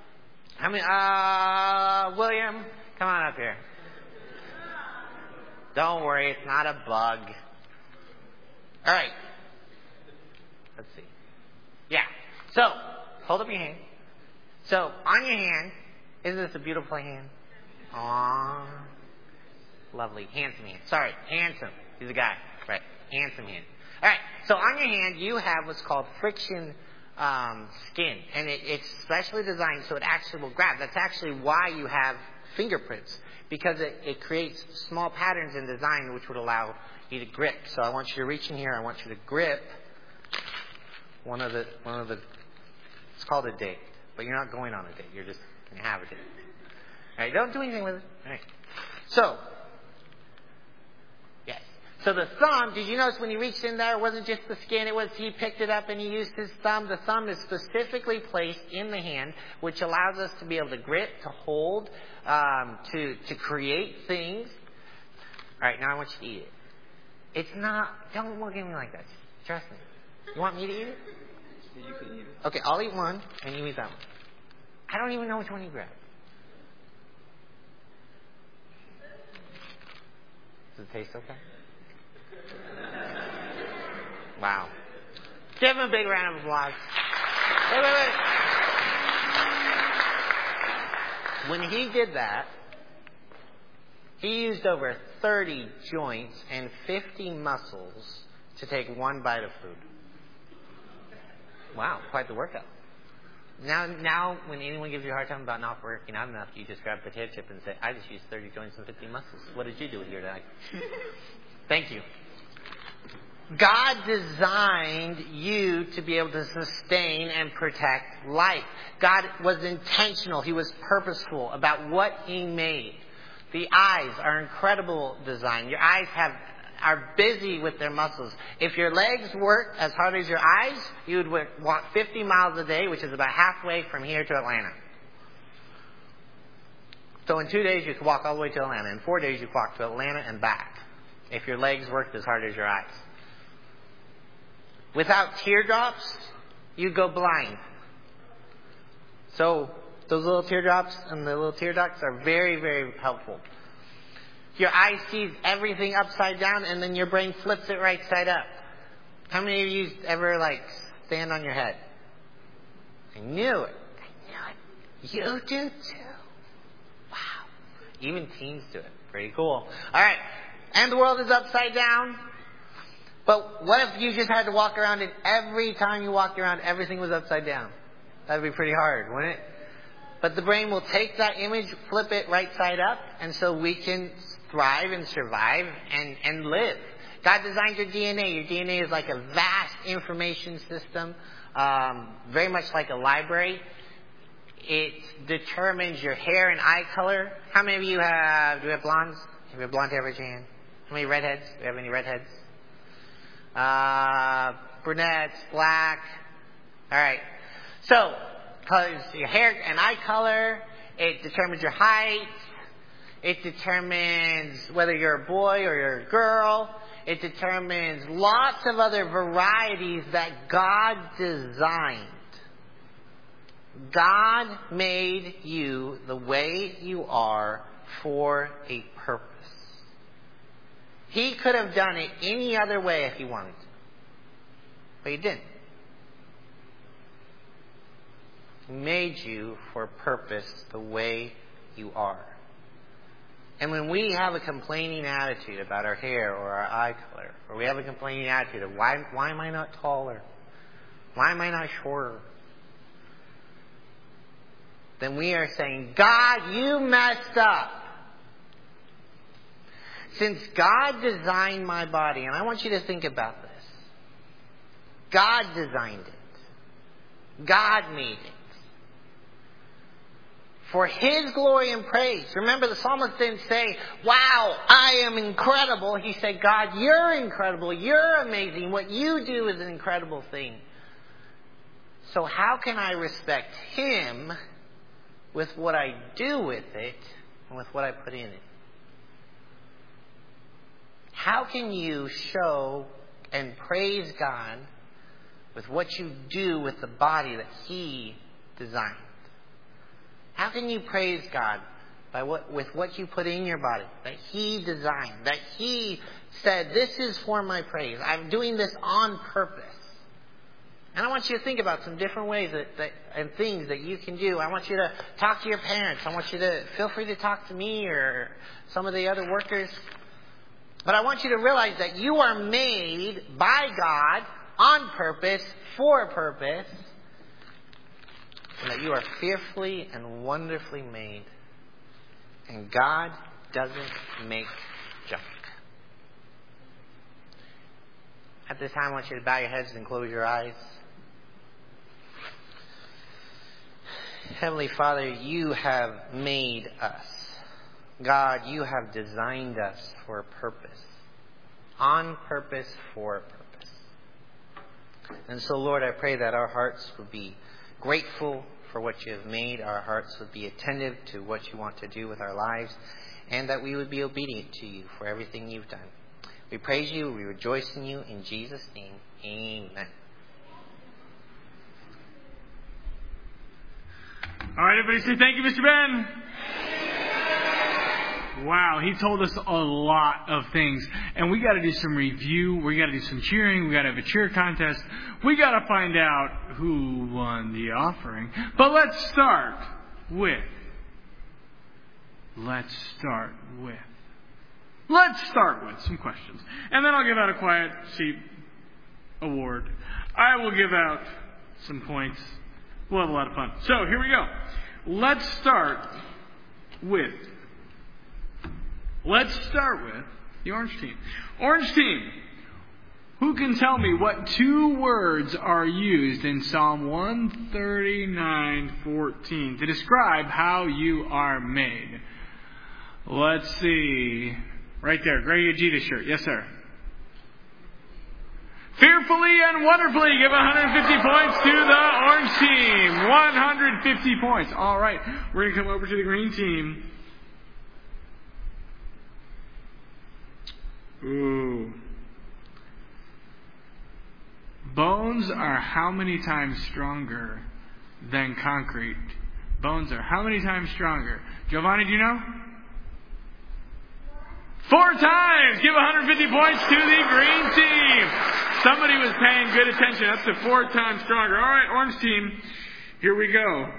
William, come on up here. Don't worry, it's not a bug. All right. Let's see. Yeah. So, hold up your hand. So, on your hand, isn't this a beautiful hand? Aww. Lovely. Handsome hand. Sorry, handsome. He's a guy. Right. Handsome hand. All right. So, on your hand, you have what's called friction skin. And it's specially designed so it actually will grab. That's actually why you have fingerprints. Because it creates small patterns in design which would allow you to grip. So I want you to reach in here. I want you to grip one of the. It's called a date, but you're not going on a date. You're just going to have a date. All right, don't do anything with it. All right. So, yes. So the thumb. Did you notice when he reached in there, it wasn't just the skin. He picked it up and he used his thumb. The thumb is specifically placed in the hand, which allows us to be able to grip, to hold. To create things. All right, now I want you to eat it. It's not. Don't look at me like that. Trust me. You want me to eat it? Yeah, you can eat it. Okay, I'll eat one, and you eat that one. I don't even know which one you grabbed. Does it taste okay? Wow. Give him a big round of applause. Wait. When he did that, he used over 30 joints and 50 muscles to take one bite of food. Wow, quite the workout. Now, when anyone gives you a hard time about not working out enough, you just grab a potato chip and say, I just used 30 joints and 50 muscles. What did you do here tonight? Thank you. God designed you to be able to sustain and protect life. God was intentional. He was purposeful about what He made. The eyes are incredible design. Your eyes are busy with their muscles. If your legs worked as hard as your eyes, you would walk 50 miles a day, which is about halfway from here to Atlanta. So in 2 days, you could walk all the way to Atlanta. In 4 days, you could walk to Atlanta and back, if your legs worked as hard as your eyes. Without teardrops, you'd go blind. So those little teardrops and the little tear ducts are very, very helpful. Your eye sees everything upside down, and then your brain flips it right side up. How many of you ever stand on your head? I knew it. You do too. Wow. Even teens do it. Pretty cool. All right. And the world is upside down. But what if you just had to walk around and every time you walked around, everything was upside down? That would be pretty hard, wouldn't it? But the brain will take that image, flip it right side up, and so we can thrive and survive and live. God designed your DNA. Your DNA is like a vast information system, very much like a library. It determines your hair and eye color. How many of you do we have blondes? Do we have blonde hair? Raise your hand. How many redheads? Do we have any redheads? Brunettes, black. All right. So, colors your hair and eye color. It determines your height. It determines whether you're a boy or you're a girl. It determines lots of other varieties that God designed. God made you the way you are for a purpose. He could have done it any other way if He wanted to. But He didn't. He made you for a purpose the way you are. And when we have a complaining attitude about our hair or our eye color, or we have a complaining attitude of why am I not taller? Why am I not shorter? Then we are saying, God, you messed up. Since God designed my body, and I want you to think about this. God designed it. God made it. For His glory and praise. Remember, the psalmist didn't say, wow, I am incredible. He said, God, you're incredible. You're amazing. What you do is an incredible thing. So how can I respect Him with what I do with it and with what I put in it? How can you show and praise God with what you do with the body that He designed? How can you praise God with what you put in your body that He designed, that He said, this is for my praise. I'm doing this on purpose. And I want you to think about some different ways and things that you can do. I want you to talk to your parents. I want you to feel free to talk to me or some of the other workers. But I want you to realize that you are made by God on purpose, for a purpose, and that you are fearfully and wonderfully made. And God doesn't make junk. At this time, I want you to bow your heads and close your eyes. Heavenly Father, you have made us. God, you have designed us for a purpose. On purpose, for a purpose. And so, Lord, I pray that our hearts would be grateful for what you have made. Our hearts would be attentive to what you want to do with our lives. And that we would be obedient to you for everything you've done. We praise you. We rejoice in you. In Jesus' name, amen. All right, everybody say thank you, Mr. Ben. Wow, he told us a lot of things. And we got to do some review. We got to do some cheering. We got to have a cheer contest. We got to find out who won the offering. But let's start with some questions. And then I'll give out a quiet seat award. I will give out some points. We'll have a lot of fun. So, here we go. Let's start with the orange team. Orange team, who can tell me what 2 words are used in Psalm 139:14 to describe how you are made? Let's see. Right there, Greg Ajita shirt. Yes, sir. Fearfully and wonderfully. Give 150 points to the orange team. 150 points. All right. We're going to come over to the green team. Ooh. Bones are how many times stronger than concrete? Bones are how many times stronger? Giovanni, do you know? 4 times! Give 150 points to the green team. Somebody was paying good attention. That's the 4 times stronger. All right, orange team. Here we go.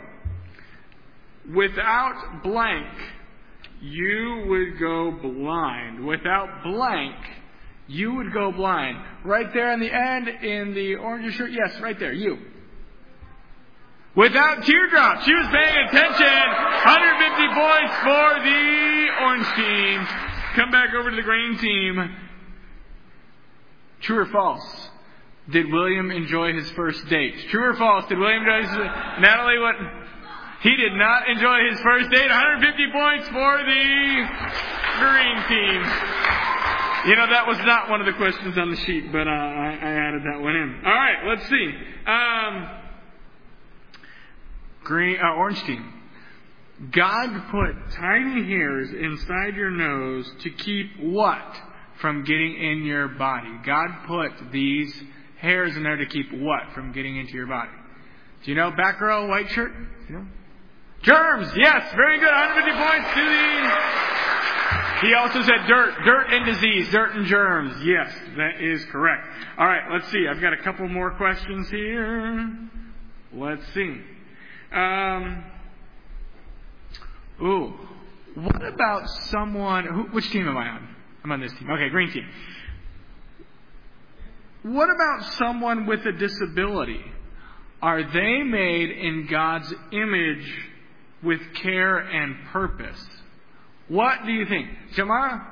Without blank, you would go blind. Without blank, you would go blind. Right there on the end in the orange shirt. Yes, right there. You. Without teardrops. She was paying attention. 150 points for the orange team. Come back over to the green team. True or false? Did William enjoy his first date? True or false? Did William enjoy his... Natalie, what? He did not enjoy his first date. 150 points for the green team. You know, that was not one of the questions on the sheet, but I added that one in. All right, let's see. Orange team. God put tiny hairs inside your nose to keep what from getting in your body? God put these hairs in there to keep what from getting into your body? Do you know? Back row, white shirt? You know? Germs! Yes! Very good. 150 points to the... He also said dirt. Dirt and disease. Dirt and germs. Yes, that is correct. All right, let's see. I've got a couple more questions here. Let's see. What about someone... Which team am I on? I'm on this team. Okay, green team. What about someone with a disability? Are they made in God's image with care and purpose? What do you think? Jamara?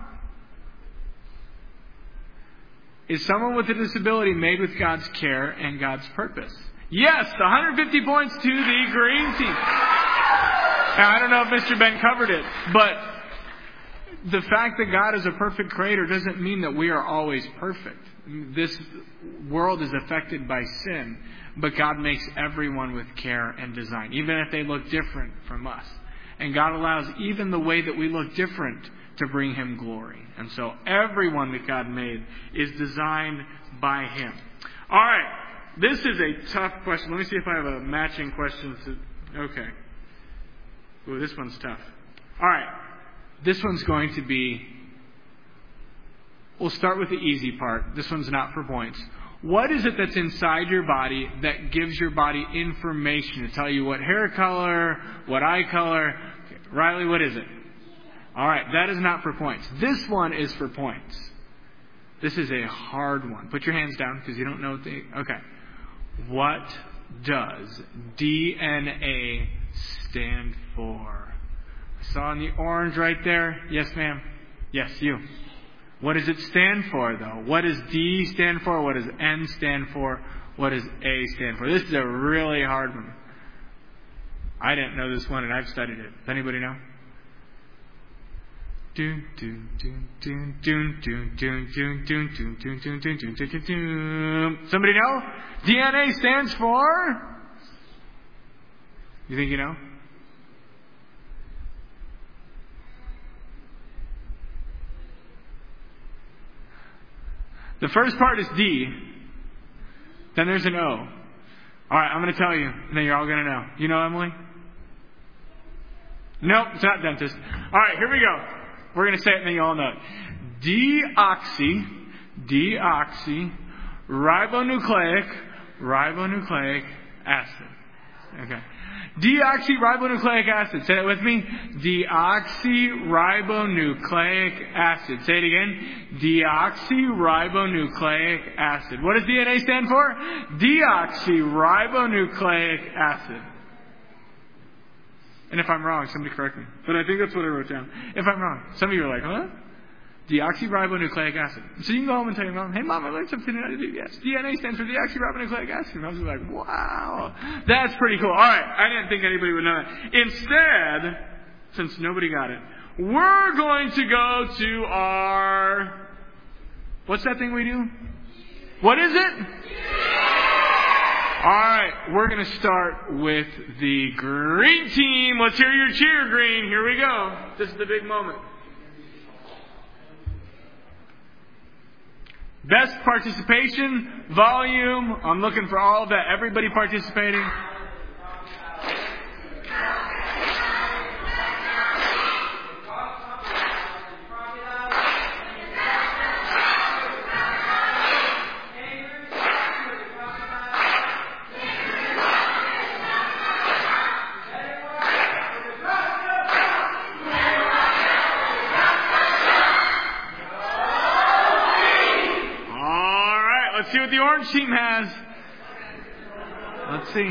Is someone with a disability made with God's care and God's purpose? Yes, 150 points to the green team. Now, I don't know if Mr. Ben covered it, but the fact that God is a perfect creator doesn't mean that we are always perfect. This world is affected by sin, but God makes everyone with care and design, even if they look different from us. And God allows even the way that we look different to bring Him glory. And so everyone that God made is designed by Him. All right, this is a tough question. Let me see if I have a matching question. Okay. Ooh, this one's tough. All right. This one's going to be... We'll start with the easy part. This one's not for points. What is it that's inside your body that gives your body information to tell you what hair color, what eye color? Okay. Riley, what is it? All right. That is not for points. This one is for points. This is a hard one. Put your hands down because you don't know what they... Okay. What does DNA stand for? I saw in the orange right there. Yes, ma'am. Yes, you. What does it stand for, though? What does D stand for? What does N stand for? What does A stand for? This is a really hard one. I didn't know this one, and I've studied it. Does anybody know? Somebody know? DNA stands for? You think you know? The first part is D. Then there's an O. All right, I'm going to tell you, and then you're all going to know. You know Emily? Nope, it's not dentist. All right, here we go. We're going to say it, and then you all know it. Deoxyribonucleic acid. Okay. Deoxyribonucleic acid. Say that with me. Deoxyribonucleic acid. Say it again. Deoxyribonucleic acid. What does DNA stand for? Deoxyribonucleic acid. And if I'm wrong, somebody correct me. But I think that's what I wrote down. If I'm wrong, some of you are like, huh? Deoxyribonucleic acid. So you can go home and tell your mom, hey mom, I learned something today. Yes, DNA stands for deoxyribonucleic acid. And I was like, wow, that's pretty cool. All right, I didn't think anybody would know that. Instead, since nobody got it, we're going to go to our, what's that thing we do? What is it? All right, we're going to start with the green team. Let's hear your cheer, green. Here we go. This is the big moment. Best participation, volume. I'm looking for all of that. Everybody participating. Let's see what the orange team has. Let's see.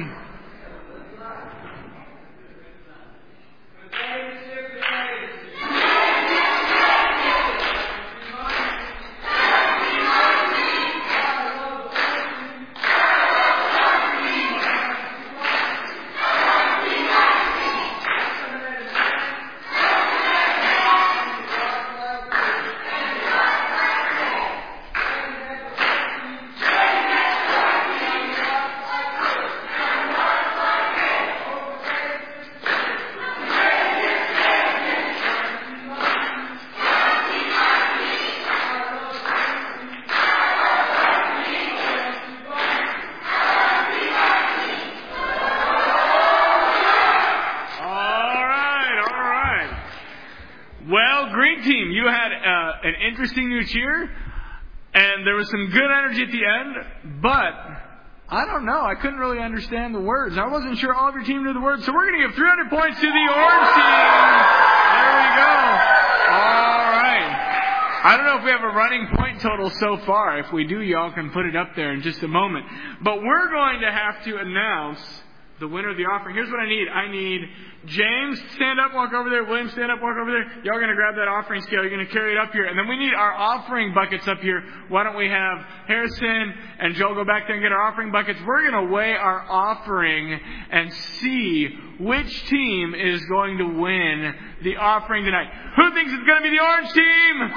An interesting new cheer, and there was some good energy at the end, but I don't know. I couldn't really understand the words. I wasn't sure all of your team knew the words, so we're going to give 300 points to the orange team. There we go. All right. I don't know if we have a running point total so far. If we do, y'all can put it up there in just a moment. But we're going to have to announce the winner of the offering. Here's what I need. I need James, stand up, walk over there. William, stand up, walk over there. Y'all are going to grab that offering scale. You're going to carry it up here. And then we need our offering buckets up here. Why don't we have Harrison and Joel go back there and get our offering buckets. We're going to weigh our offering and see which team is going to win the offering tonight. Who thinks it's going to be the orange team?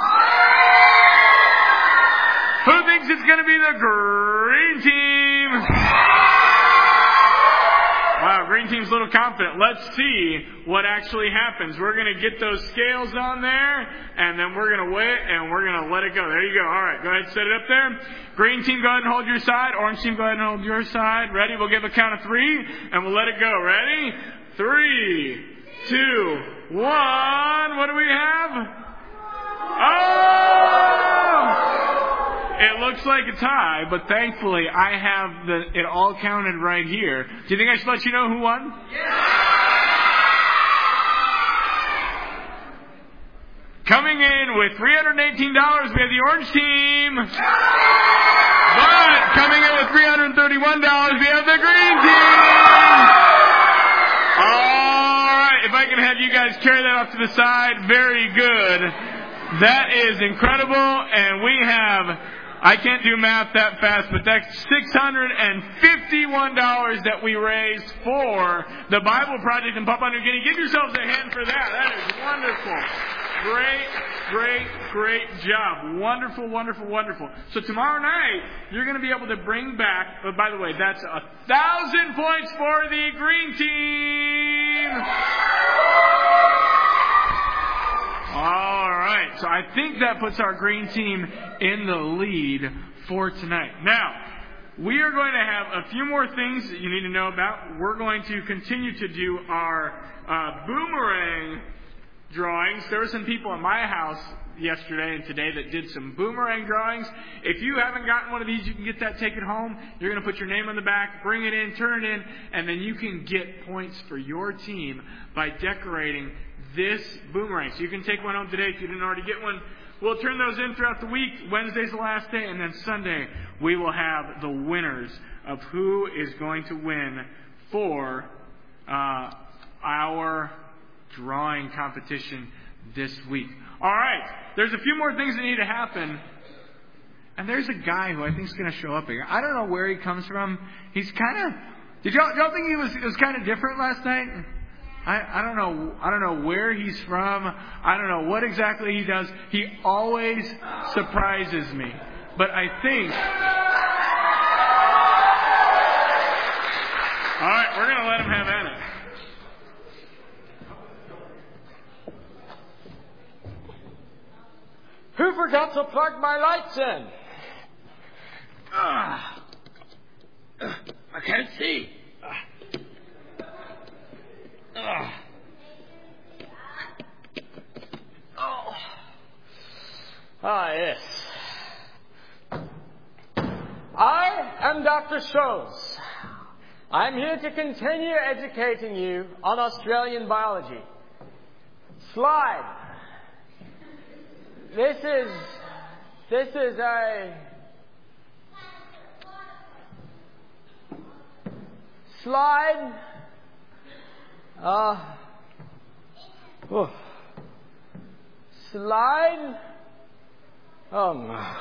Who thinks it's going to be the green team? Wow, green team's a little confident. Let's see what actually happens. We're going to get those scales on there, and then we're going to weigh it, and we're going to let it go. There you go. All right, go ahead and set it up there. Green team, go ahead and hold your side. Orange team, go ahead and hold your side. Ready? We'll give a count of 3, and we'll let it go. Ready? 3, 2, 1. What do we have? Oh! It looks like a tie, but thankfully I have it all counted right here. Do you think I should let you know who won? Yeah! Coming in with $318, we have the orange team. But coming in with $331, we have the green team. All right, if I can have you guys carry that off to the side, very good. That is incredible, and we have... I can't do math that fast, but that's $651 that we raised for the Bible Project in Papua New Guinea. Give yourselves a hand for that. That is wonderful. Great job. Wonderful, wonderful, wonderful. So tomorrow night, you're going to be able to bring back, oh, by the way, that's 1,000 points for the green team. All right, so I think that puts our green team in the lead for tonight. Now, we are going to have a few more things that you need to know about. We're going to continue to do our boomerang drawings. There were some people at my house yesterday and today that did some boomerang drawings. If you haven't gotten one of these, you can get that, take it home. You're going to put your name on the back, bring it in, turn it in, and then you can get points for your team by decorating this boomerang. So you can take one home today if you didn't already get one. We'll turn those in throughout the week. Wednesday's the last day, and then Sunday we will have the winners of who is going to win for our drawing competition this week. All right, there's a few more things that need to happen. And there's a guy who I think is going to show up here. I don't know where he comes from. He's kind of... Did y'all think he was kind of different last night? I don't know. I don't know where he's from. I don't know what exactly he does. He always surprises me. But I think... All right, we're going to let him have at it. Who forgot to plug my lights in? I can't see. Yes. I am Dr. Scholes. I'm here to continue educating you on Australian biology. Slide. This is a slide. Slide. Oh no.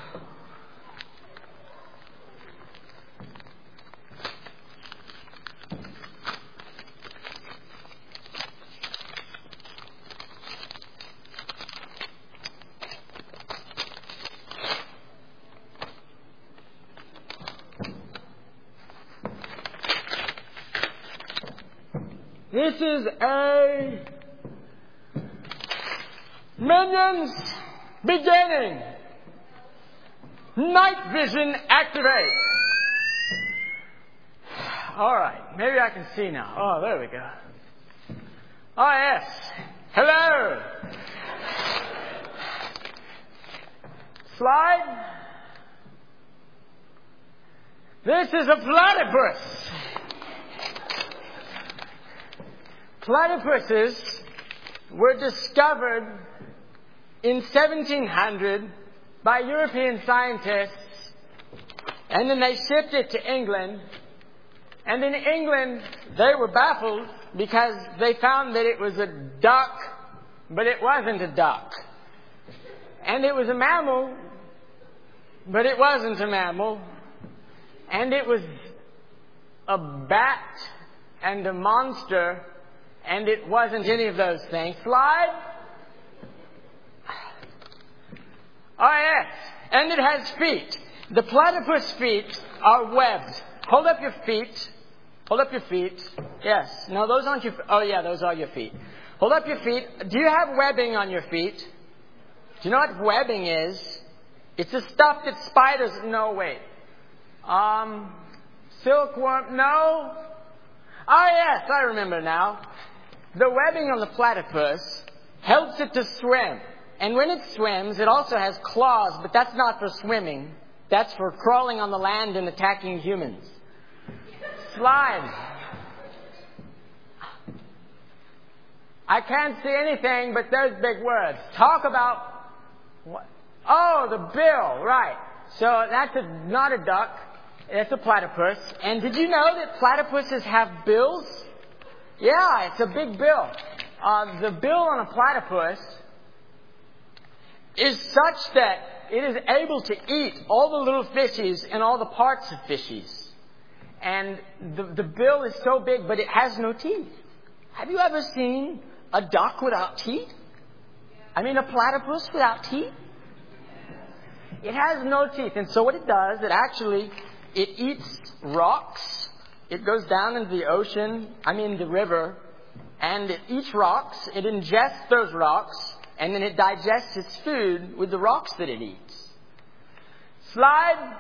This is a Minions beginning. Night vision activate. All right, maybe I can see now. Oh, there we go. Oh, yes. Hello. Slide. This is a platypus. Platypuses were discovered in 1700 by European scientists, and then they shipped it to England. And in England, they were baffled because they found that it was a duck, but it wasn't a duck. And it was a mammal, but it wasn't a mammal. And it was a bat and a monster, and it wasn't any of those things. Slide. Oh, yes. And it has feet. The platypus feet are webbed. Hold up your feet. Hold up your feet. Yes. No, those aren't your feet. Oh, yeah, those are your feet. Hold up your feet. Do you have webbing on your feet? Do you know what webbing is? It's the stuff that spiders... No, wait. Silkworm... No? Oh, yes, I remember now. The webbing on the platypus helps it to swim. And when it swims, it also has claws, but that's not for swimming. That's for crawling on the land and attacking humans. Slide. I can't see anything but those big words. Talk about... What? Oh, the bill, right. So that's not a duck. It's a platypus. And did you know that platypuses have bills? Yeah, it's a big bill. The bill on a platypus is such that it is able to eat all the little fishies and all the parts of fishies. And the bill is so big, but it has no teeth. Have you ever seen a duck without teeth? I mean, a platypus without teeth? It has no teeth. And so what it does, it eats rocks. It goes down into the ocean, the river, and it eats rocks. It ingests those rocks, and then it digests its food with the rocks that it eats. Slide.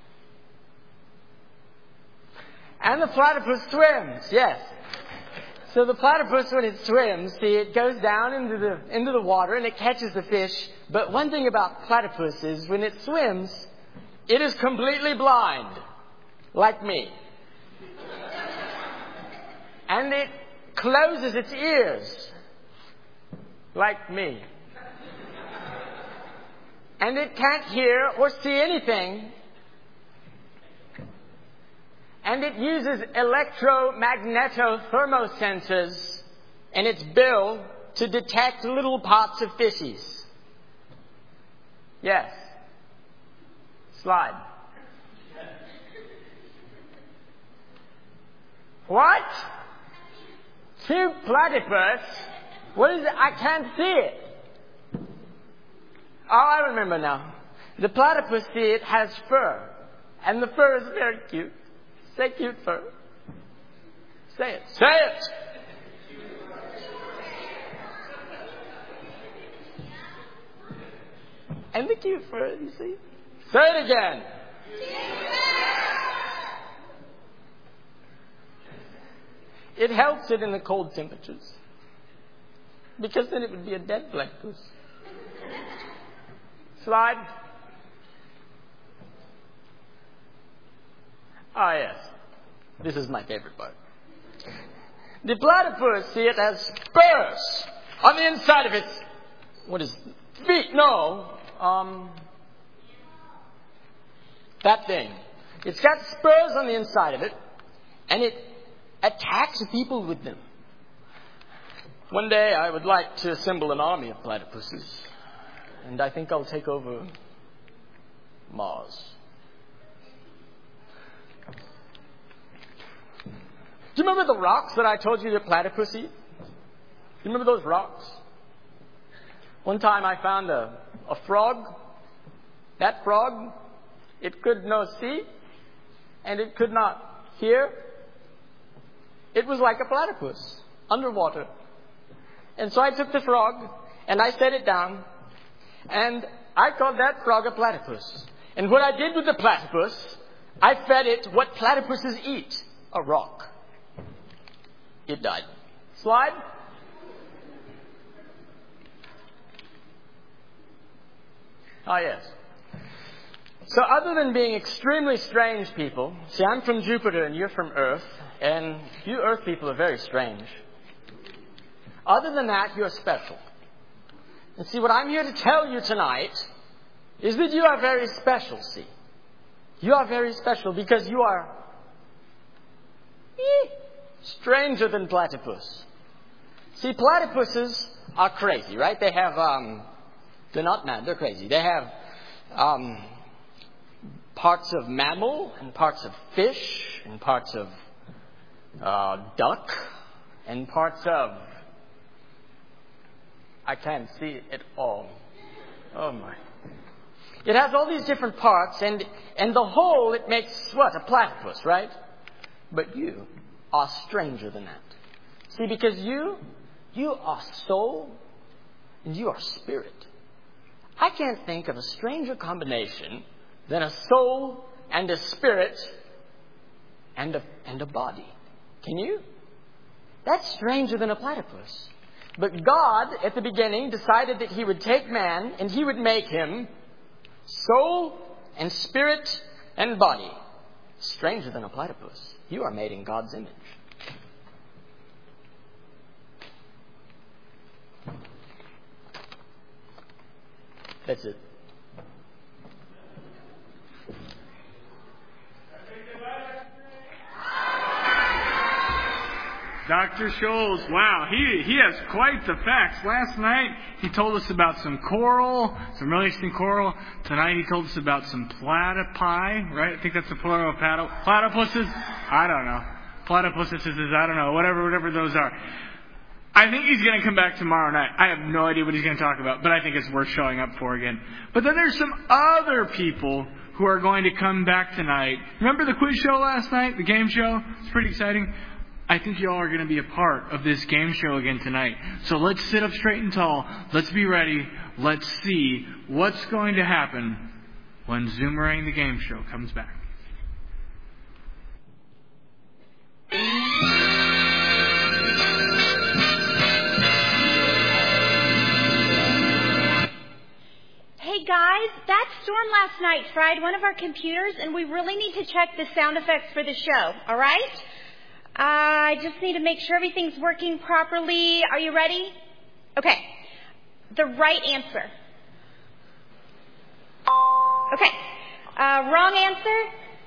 And the platypus swims, yes. So the platypus, when it swims, see, it goes down into the water and it catches the fish. But one thing about platypus is when it swims, it is completely blind, like me. And it closes its ears, like me. And it can't hear or see anything. And it uses electromagnetothermosensors in its bill to detect little parts of fishies. Yes. Slide. What? Cute platypus? What is it? I can't see it. Oh, I remember now. The platypus, see, it has fur. And the fur is very cute. Say cute fur. Say it. Say it! And the cute fur, you see? Say it again. It helps it in the cold temperatures. Because then it would be a dead platypus. Slide. Ah, yes. This is my favorite part. The platypus, see, it has spurs on the inside of its, feet? No. That thing. It's got spurs on the inside of it, and it attacks people with them. One day I would like to assemble an army of platypuses, and I think I'll take over Mars. Do you remember the rocks that I told you that platypus eat? Do you remember those rocks? One time I found a frog. That frog, it could not see and it could not hear. It was like a platypus underwater. And so I took the frog and I set it down and I called that frog a platypus. And what I did with the platypus, I fed it what platypuses eat, a rock. It died. Slide. Ah, yes. So other than being extremely strange people, see, I'm from Jupiter and you're from Earth, and you Earth people are very strange. Other than that, you're special. And see, what I'm here to tell you tonight is that you are very special, see. You are very special because you are stranger than platypus. See, platypuses are crazy, right? They have, they're not mad, they're crazy. They have parts of mammal and parts of fish and parts of duck and parts of, I can't see it all. Oh my. It has all these different parts and the whole, it makes what? A platypus, right? But you are stranger than that. See, because you are soul and you are spirit. I can't think of a stranger combination than a soul and a spirit and a body. Can you? That's stranger than a platypus. But God, at the beginning, decided that He would take man and He would make him soul and spirit and body. Stranger than a platypus. You are made in God's image. That's it. Dr. Scholes, wow, he has quite the facts. Last night, he told us about some coral, some really interesting coral. Tonight, he told us about some platypi, right? I think that's the plural of platypuses. I don't know. Platypuses, I don't know. Whatever those are. I think he's going to come back tomorrow night. I have no idea what he's going to talk about, but I think it's worth showing up for again. But then there's some other people who are going to come back tonight. Remember the quiz show last night, the game show? It's pretty exciting. I think you all are going to be a part of this game show again tonight. So let's sit up straight and tall. Let's be ready. Let's see what's going to happen when Zoomerang the game show comes back. storm last night fried one of our computers, and we really need to check the sound effects for the show, all right? I just need to make sure everything's working properly. Are you ready? Okay. The right answer. Okay. Wrong answer?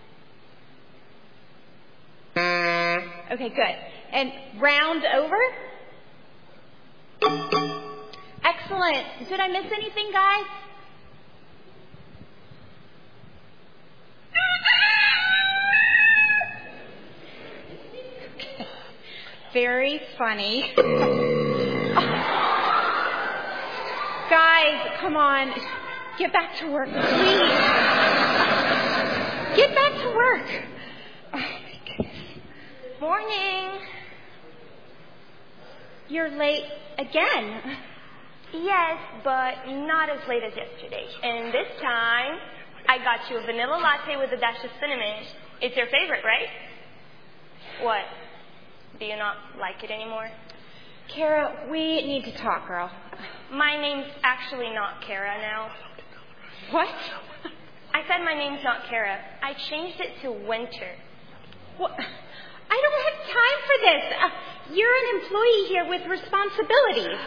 Okay, good. And round over? Excellent. Did I miss anything, guys? Very funny. Guys, come on. Get back to work, please. Get back to work. Oh, my goodness. Morning. You're late again. Yes, but not as late as yesterday. And this time, I got you a vanilla latte with a dash of cinnamon. It's your favorite, right? What? Do you not like it anymore? Kara, we need to talk, girl. My name's actually not Kara now. What? I said my name's not Kara. I changed it to Winter. What? I don't have time for this. You're an employee here with responsibilities.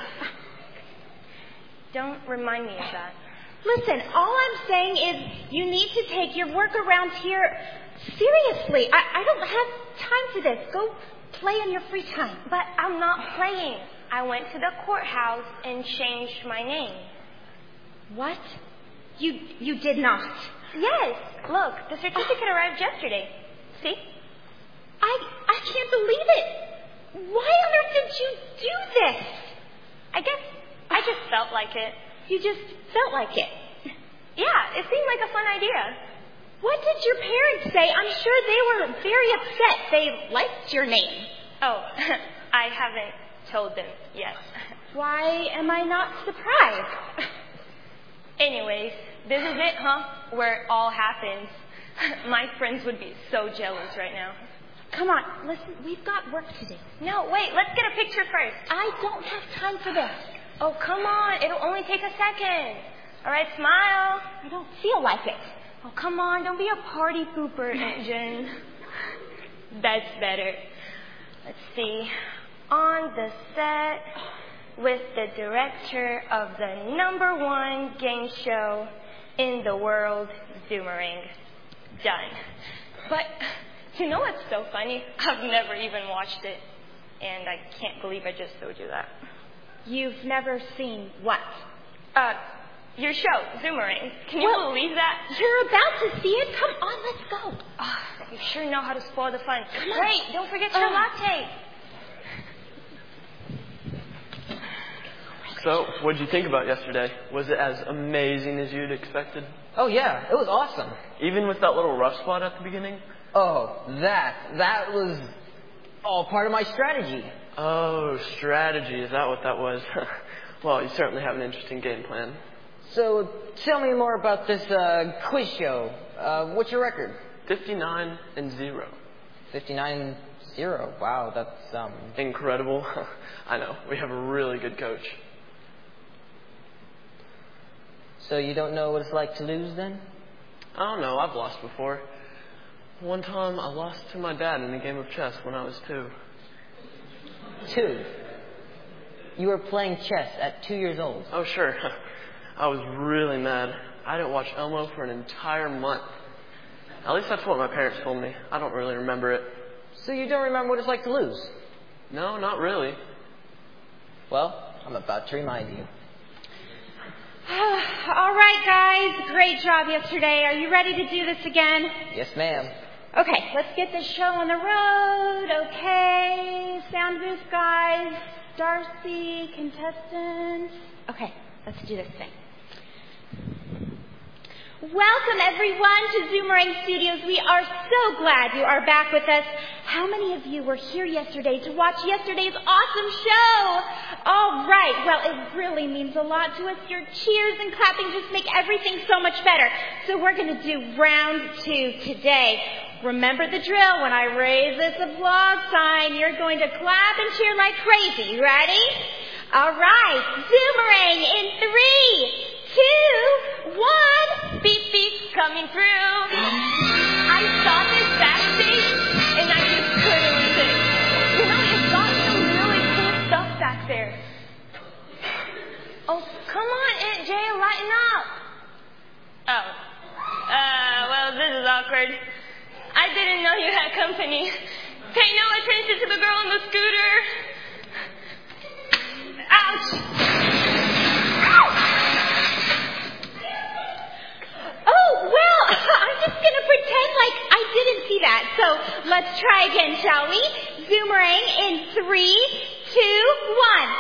Don't remind me of that. Listen, all I'm saying is you need to take your work around here seriously. I don't have time for this. Go play in your free time. But I'm not playing. I went to the courthouse and changed my name. What? You did not? Yes. Look, the certificate arrived yesterday. See? I can't believe it. Why on earth did you do this? I guess I just felt like it. You just felt like it? Yeah, it seemed like a fun idea. What did your parents say? I'm sure they were very upset. They liked your name. Oh, I haven't told them yet. Why am I not surprised? Anyways, this is it, huh? Where it all happens. My friends would be so jealous right now. Come on, listen, we've got work to do. No, wait, let's get a picture first. I don't have time for this. Oh, come on, it'll only take a second. All right, smile. I don't feel like it. Oh, come on, don't be a party pooper, Aunt Jen. That's better. Let's see. On the set with the director of the #1 game show in the world, Zoomerang. Done. But you know what's so funny? I've never even watched it. And I can't believe I just told you that. You've never seen what? Your show, Zoomerang. Can you believe that? You're about to see it? Come on, let's go. You sure know how to spoil the fun. Come on. Wait, don't forget your latte. So, what did you think about yesterday? Was it as amazing as you'd expected? Oh, yeah. It was awesome. Even with that little rough spot at the beginning? Oh, that was all part of my strategy. Oh, strategy. Is that what that was? Well, you certainly have an interesting game plan. So, tell me more about this quiz show. What's your record? 59-0. 59-0. Wow, that's incredible. I know. We have a really good coach. So you don't know what it's like to lose then? I don't know. I've lost before. One time I lost to my dad in a game of chess when I was 2. 2? You were playing chess at 2 years old? Oh, sure. I was really mad. I didn't watch Elmo for an entire month. At least that's what my parents told me. I don't really remember it. So you don't remember what it's like to lose? No, not really. Well, I'm about to remind you. All right, guys. Great job yesterday. Are you ready to do this again? Yes, ma'am. Okay, let's get this show on the road. Okay, sound booth, guys. Darcy, contestants. Okay, let's do this thing. Welcome, everyone, to Zoomerang Studios. We are so glad you are back with us. How many of you were here yesterday to watch yesterday's awesome show? All right. Well, it really means a lot to us. Your cheers and clapping just make everything so much better. So we're going to do round 2 today. Remember the drill. When I raise this applause sign, you're going to clap and cheer like crazy. You ready? All right. Zoomerang in 3, 2, 1. Beep, beep. coming through. I saw this backstage, and I just couldn't listen. You know, he's got some really cool stuff back there. Oh, come on, Aunt Jay, lighten up. Oh. Well, this is awkward. I didn't know you had company. Pay no attention to the girl on the scooter. Ouch! Oh, well, I'm just going to pretend like I didn't see that. So let's try again, shall we? Zoomerang in 3, 2, 1.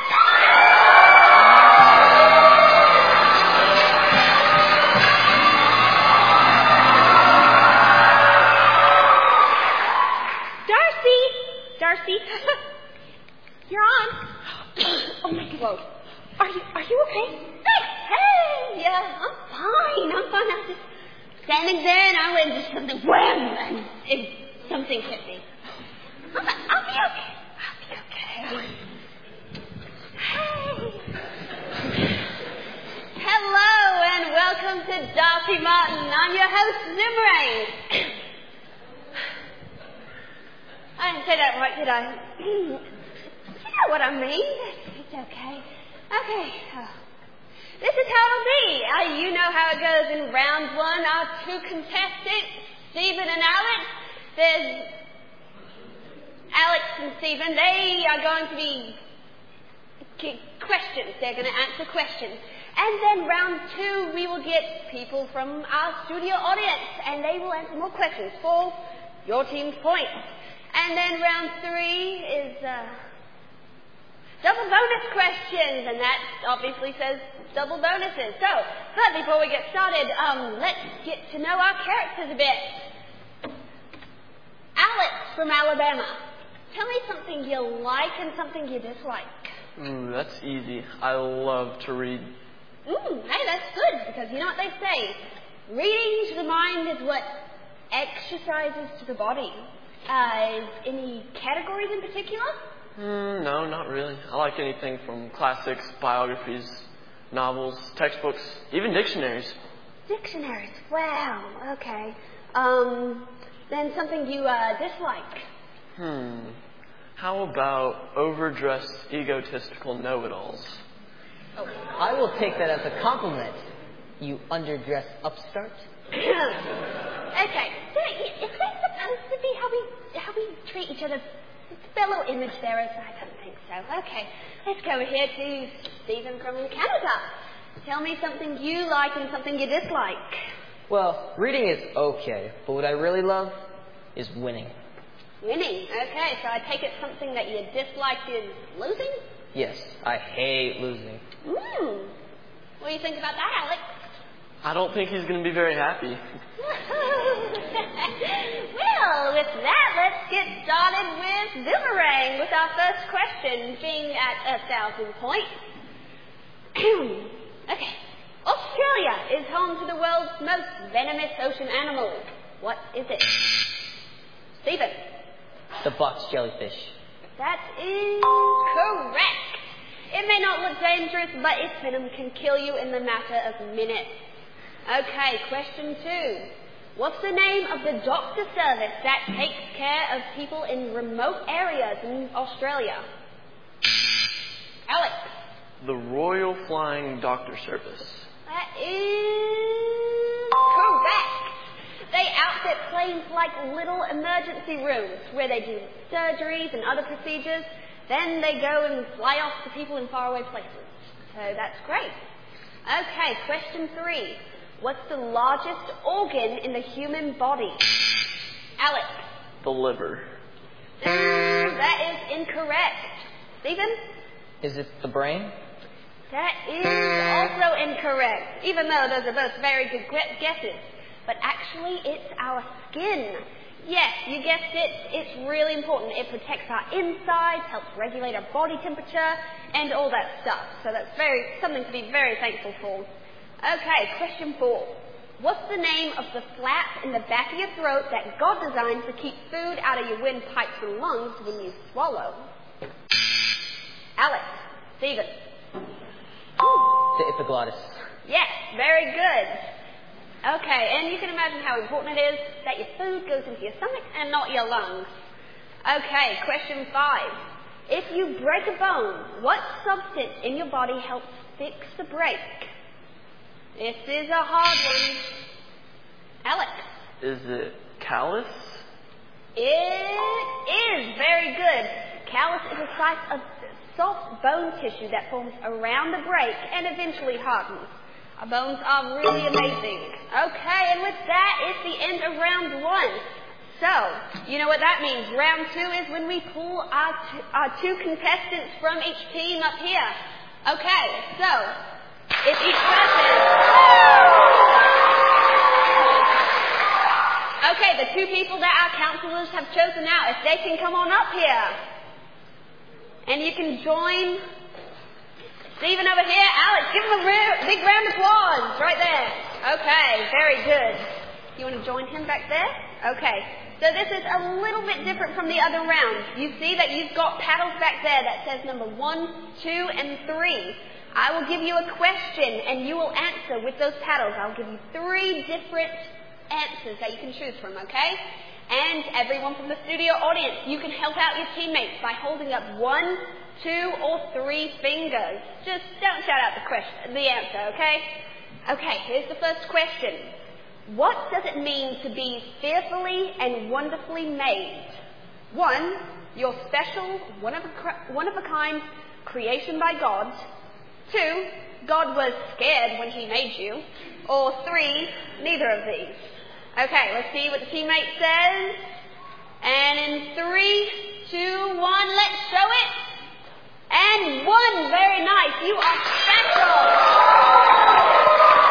Darcy, you're on. Oh my God. Are you okay? Hey, yeah, I'm fine. I was just standing there and I went just something wham and something hit me. I'll be okay. Hello and welcome to Darcy Martin. I'm your host, Zoomerang. I didn't say that right, did I? You know what I mean. It's okay. Okay. Oh. This is how it'll be. You know how it goes in round 1. Our 2 contestants, Stephen and Alex. There's Alex and Stephen. They are going to be questions. They're going to answer questions. And then round 2, we will get people from our studio audience, and they will answer more questions for your team's points. And then round 3 is double bonus questions, and that obviously says double bonuses. So, but before we get started, let's get to know our characters a bit. Alex from Alabama, tell me something you like and something you dislike. Ooh, that's easy. I love to read. Hey, that's good, because you know what they say. Reading to the mind is what exercises to the body. Any categories in particular? No, not really. I like anything from classics, biographies, novels, textbooks, even dictionaries. Dictionaries? Wow, okay. Then something you dislike? How about overdressed, egotistical know-it-alls? Oh, I will take that as a compliment, you underdressed upstart. Okay, so is that supposed to be how we treat each other? Fellow image bearers? I don't think so. Okay, let's go over here to Stephen from Canada. Tell me something you like and something you dislike. Well, reading is okay, but what I really love is winning. Winning? Okay, so I take it something that you dislike is losing? Yes, I hate losing. What do you think about that, Alex? I don't think he's going to be very happy. Well, with that, let's get started with Zoomerang with our first question, being at 1,000 points. Okay. Australia is home to the world's most venomous ocean animal. What is it? Stephen. The box jellyfish. That is correct. It may not look dangerous, but its venom can kill you in the matter of minutes. Okay, question 2. What's the name of the doctor service that takes care of people in remote areas in Australia? Alex. The Royal Flying Doctor Service. That is correct. They outfit planes like little emergency rooms where they do surgeries and other procedures. Then they go and fly off to people in faraway places. So that's great. Okay, question 3. What's the largest organ in the human body? Alex. The liver. That is incorrect. Stephen? Is it the brain? That is also incorrect, even though those are both very good guesses. But actually, it's our skin. Yes, you guessed it. It's really important. It protects our insides, helps regulate our body temperature, and all that stuff. So that's something to be very thankful for. Okay, question 4. What's the name of the flap in the back of your throat that God designed to keep food out of your windpipes and lungs when you swallow? Alex. Stephen. The epiglottis. Yes, very good. Okay, and you can imagine how important it is that your food goes into your stomach and not your lungs. Okay, question 5. If you break a bone, what substance in your body helps fix the break? This is a hard one. Alex. Is it callus? It is very good. Callus is a slice of soft bone tissue that forms around the break and eventually hardens. Our bones are really amazing. Okay, and with that, it's the end of round 1. So, you know what that means. Round 2 is when we pull our 2 contestants from each team up here. Okay, so, if each person... Okay, the 2 people that our counselors have chosen now, if they can come on up here. And you can join Stephen over here. Alex, give him a big round of applause right there. Okay, very good. You want to join him back there? Okay. So this is a little bit different from the other rounds. You see that you've got paddles back there that says number 1, 2, and 3. I will give you a question and you will answer with those paddles. I'll give you 3 different answers that you can choose from, okay? And everyone from the studio audience, you can help out your teammates by holding up 1, 2, or 3 fingers. Just don't shout out the answer, okay? Okay, here's the first question. What does it mean to be fearfully and wonderfully made? 1, your special, one-of-a-kind creation by God. 2, God was scared when He made you. Or 3, neither of these. Okay, let's see what the teammate says. And in 3, 2, 1, let's show it. And 1, very nice. You are special.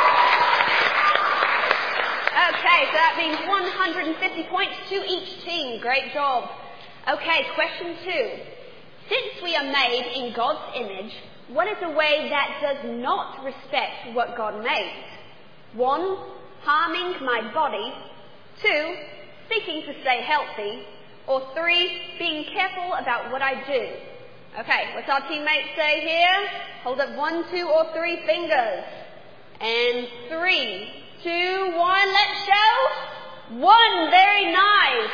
Okay, so that means 150 points to each team. Great job. Okay, question 2. Since we are made in God's image, what is a way that does not respect what God made? 1, harming my body. 2, seeking to stay healthy. Or 3, being careful about what I do. Okay, what's our teammates say here? Hold up 1, 2, or 3 fingers. And 3, 2, 1, let's show. 1, very nice.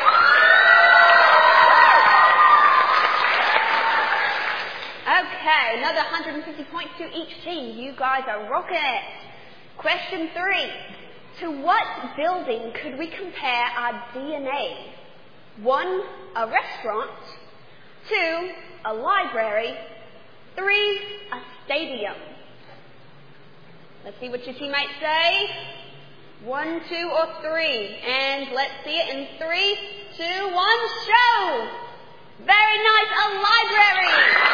Okay, another 150 points to each team. You guys are rocking it. Question 3. To what building could we compare our DNA? 1, a restaurant. 2, a library. 3, a stadium. Let's see what your teammates say. 1, 2, or 3. And let's see it in 3, 2, 1, show! Very nice, a library!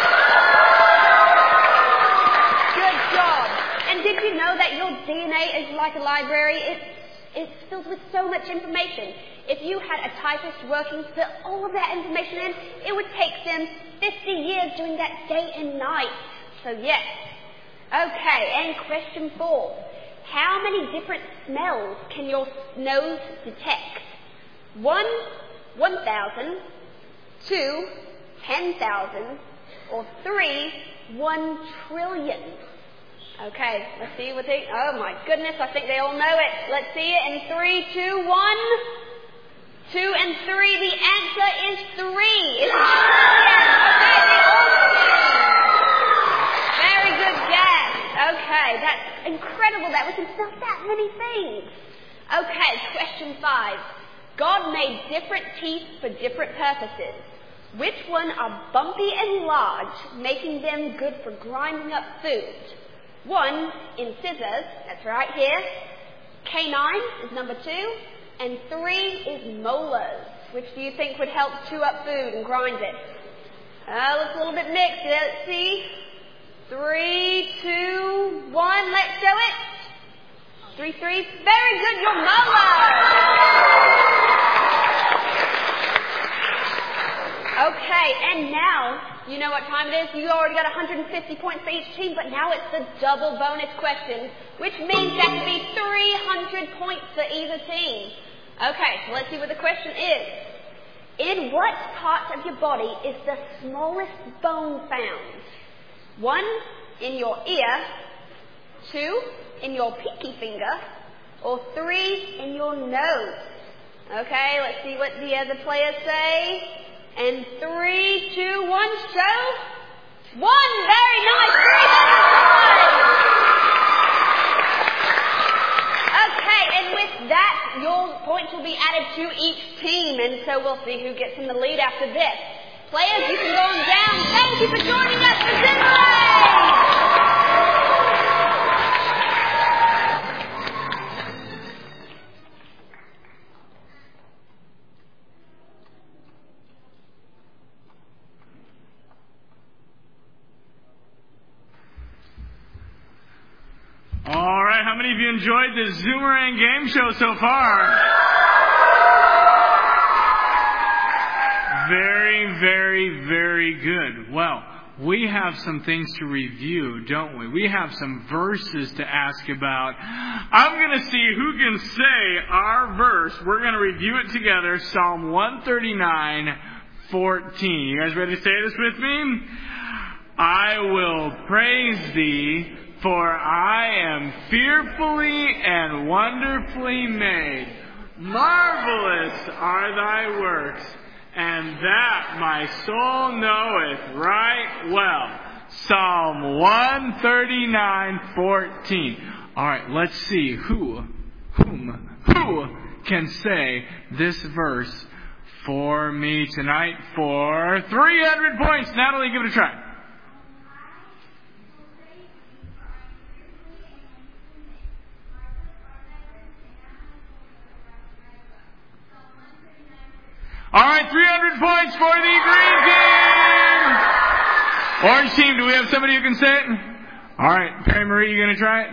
Good job. And did you know that your DNA is like a library? It's filled with so much information. If you had a typist working to put all of that information in, it would take them 50 years doing that day and night. So yes. Okay, and question 4. How many different smells can your nose detect? 1, 1,000. 2, 10,000. Or 3, 1 trillion. Okay, let's see what they... Oh my goodness, I think they all know it. Let's see it in 3, 2, 1. 2 and 3, the answer is 3. It's a trillion. Okay, they all do. Very good guess. Okay, that's incredible that we can spell that many things. Okay, question 5. God made different teeth for different purposes. Which one are bumpy and large, making them good for grinding up food? 1, incisors, that's right here. Canine is number 2. And 3 is molars. Which do you think would help chew up food and grind it? Looks a little bit mixed. Let's see. 3, 2, 1. Let's show it. 3, 3. Very good. Your molars. Okay, and now, you know what time it is? You already got 150 points for each team, but now it's the double bonus question, which means that could be 300 points for either team. Okay, so let's see what the question is. In what part of your body is the smallest bone found? 1, in your ear. 2, in your pinky finger. or 3 in your notes. Okay, let's see what the other players say. And 3, 2, 1, show. 1, very nice. 3 Okay, and with that, your points will be added to each team, and so we'll see who gets in the lead after this. Players, you can go on down. Thank you for joining us for Zoomerang! All right, how many of you enjoyed the Zoomerang game show so far? Very, very, very good. Well, we have some things to review, don't we? We have some verses to ask about. I'm going to see who can say our verse. We're going to review it together. Psalm 139:14. You guys ready to say this with me? I will praise thee, for I am fearfully and wonderfully made. Marvelous are thy works, and that my soul knoweth right well. Psalm 139:14. All right, let's see who can say this verse for me tonight for 300 points. Natalie, give it a try. All right, 300 points for the green team. Orange team, do we have somebody who can say it? All right, Perry Marie, you going to try it?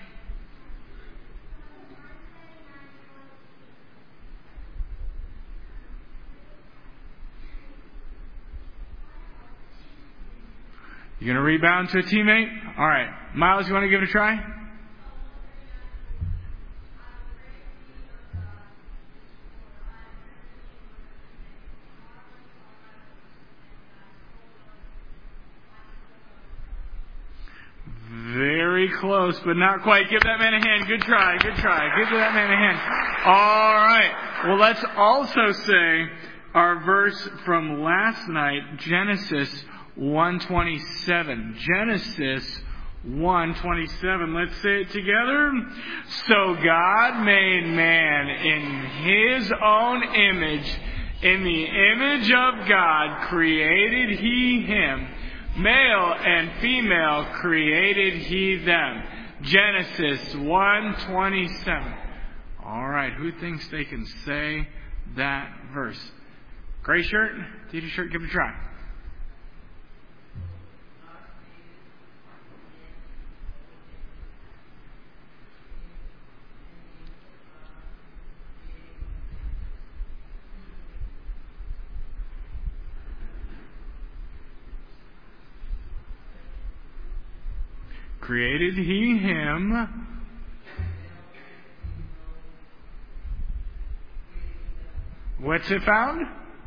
You going to rebound to a teammate? All right, Miles, you want to give it a try? Very close, but not quite. Give that man a hand. Good try. Good try. Give that man a hand. All right. Well, let's also say our verse from last night, Genesis 1:27. Genesis 1:27. Let's say it together. So God made man in His own image. In the image of God created He him. Male and female created He them. Genesis 1:27. All right, who thinks they can say that verse? Gray shirt, T shirt, give it a try. Created He him. What's it found?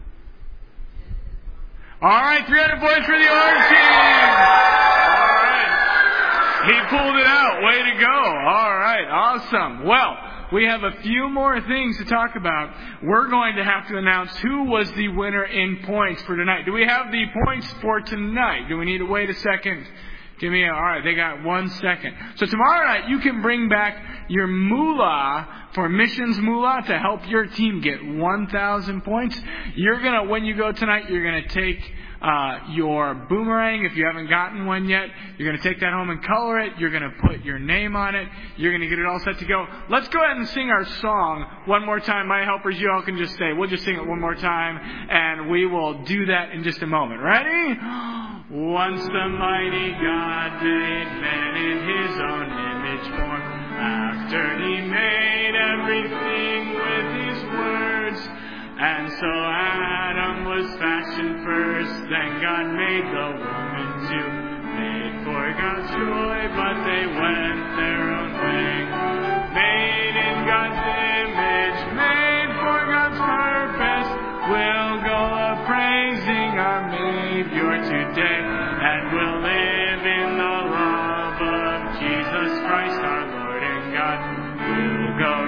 All right, 300 points for the orange team. All right. He pulled it out. Way to go. All right, awesome. Well, we have a few more things to talk about. We're going to have to announce who was the winner in points for tonight. Do we have the points for tonight? Do we need to wait a second? All right, they got 1 second. So tomorrow night, you can bring back your moolah for missions moolah to help your team get 1,000 points. When you go tonight, you're going to take your boomerang. If you haven't gotten one yet, you're going to take that home and color it. You're going to put your name on it. You're going to get it all set to go. Let's go ahead and sing our song one more time. My helpers, you all can just stay. We'll just sing it one more time, and we will do that in just a moment. Ready? Once the mighty God made man in His own image form. After He made everything with His words. And so Adam was fashioned first, then God made the woman too. Made for God's joy, but they went their own way. Made in God's image, made for God's purpose. We'll go a-praising our Savior today, and we'll live in the love of Jesus Christ our Lord and God. We'll go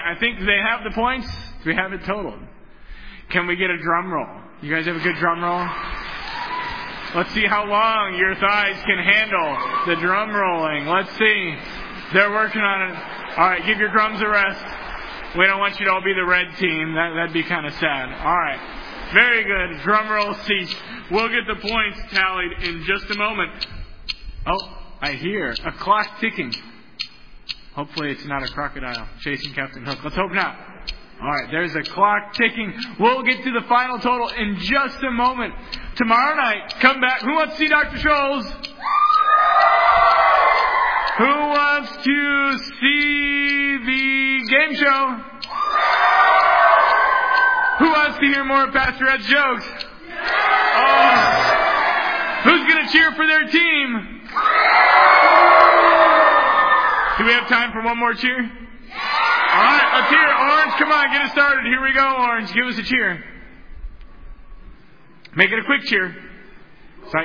I think they have the points. We have it totaled. Can we get a drum roll? You guys have a good drum roll? Let's see how long your thighs can handle the drum rolling. Let's see. They're working on it. All right, give your drums a rest. We don't want you to all be the red team. That'd be kind of sad. All right. Very good. Drum roll ceased. We'll get the points tallied in just a moment. Oh, I hear a clock ticking. Hopefully it's not a crocodile chasing Captain Hook. Let's hope not. All right, there's a clock ticking. We'll get to the final total in just a moment. Tomorrow night, come back. Who wants to see Dr. Scholes? Who wants to see the game show? Who wants to hear more of Pastor Ed's jokes? Oh. Who's going to cheer for their team? Do we have time for one more cheer? All right, let's hear it. Orange, come on, get it started. Here we go, Orange. Give us a cheer. Make it a quick cheer. Sorry.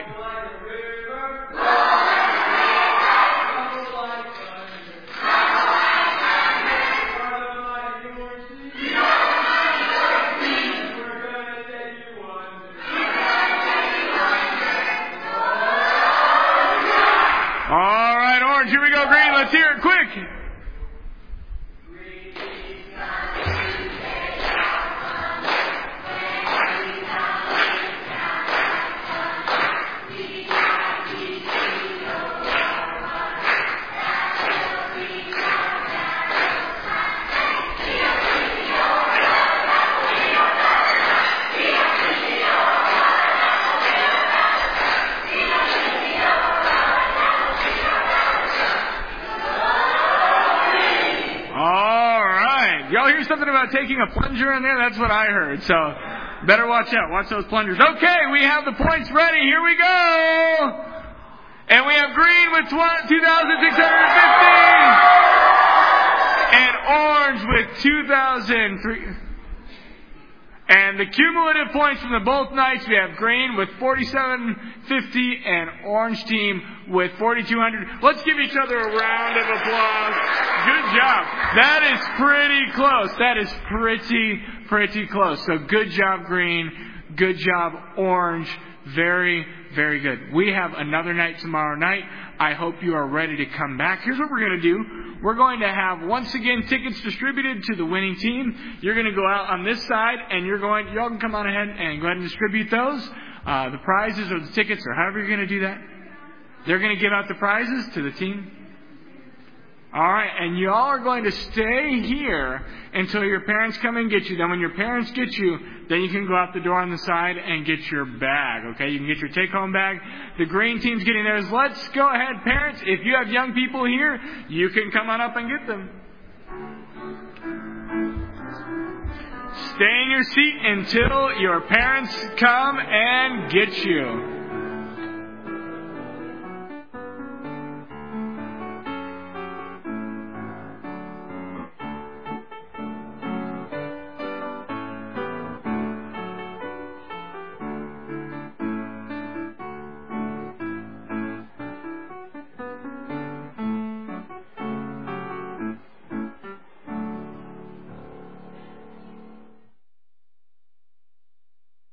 All right, Orange, here we go, Green. Let's hear it quick. Y'all hear something about taking a plunger in there? That's what I heard. So better watch out. Watch those plungers. Okay, we have the points ready. Here we go. And we have Green with 2,650. And Orange with 2,003. And the cumulative points from the both nights, we have Green with 4,750 and Orange team with 4,200. Let's give each other a round of applause. Good job. That is pretty close. That is pretty close. So good job, Green. Good job, Orange. Very, very good. We have another night tomorrow night. I hope you are ready to come back. Here's what we're going to do. We're going to have, once again, tickets distributed to the winning team. You're going to go out on this side, and y'all can come on ahead and go ahead and distribute those. The prizes or the tickets, or however you're going to do that. They're going to give out the prizes to the team. All right, and y'all are going to stay here until your parents come and get you. Then when your parents get you, then you can go out the door on the side and get your bag, okay? You can get your take-home bag. The green team's getting theirs. Let's go ahead, parents. If you have young people here, you can come on up and get them. Stay in your seat until your parents come and get you.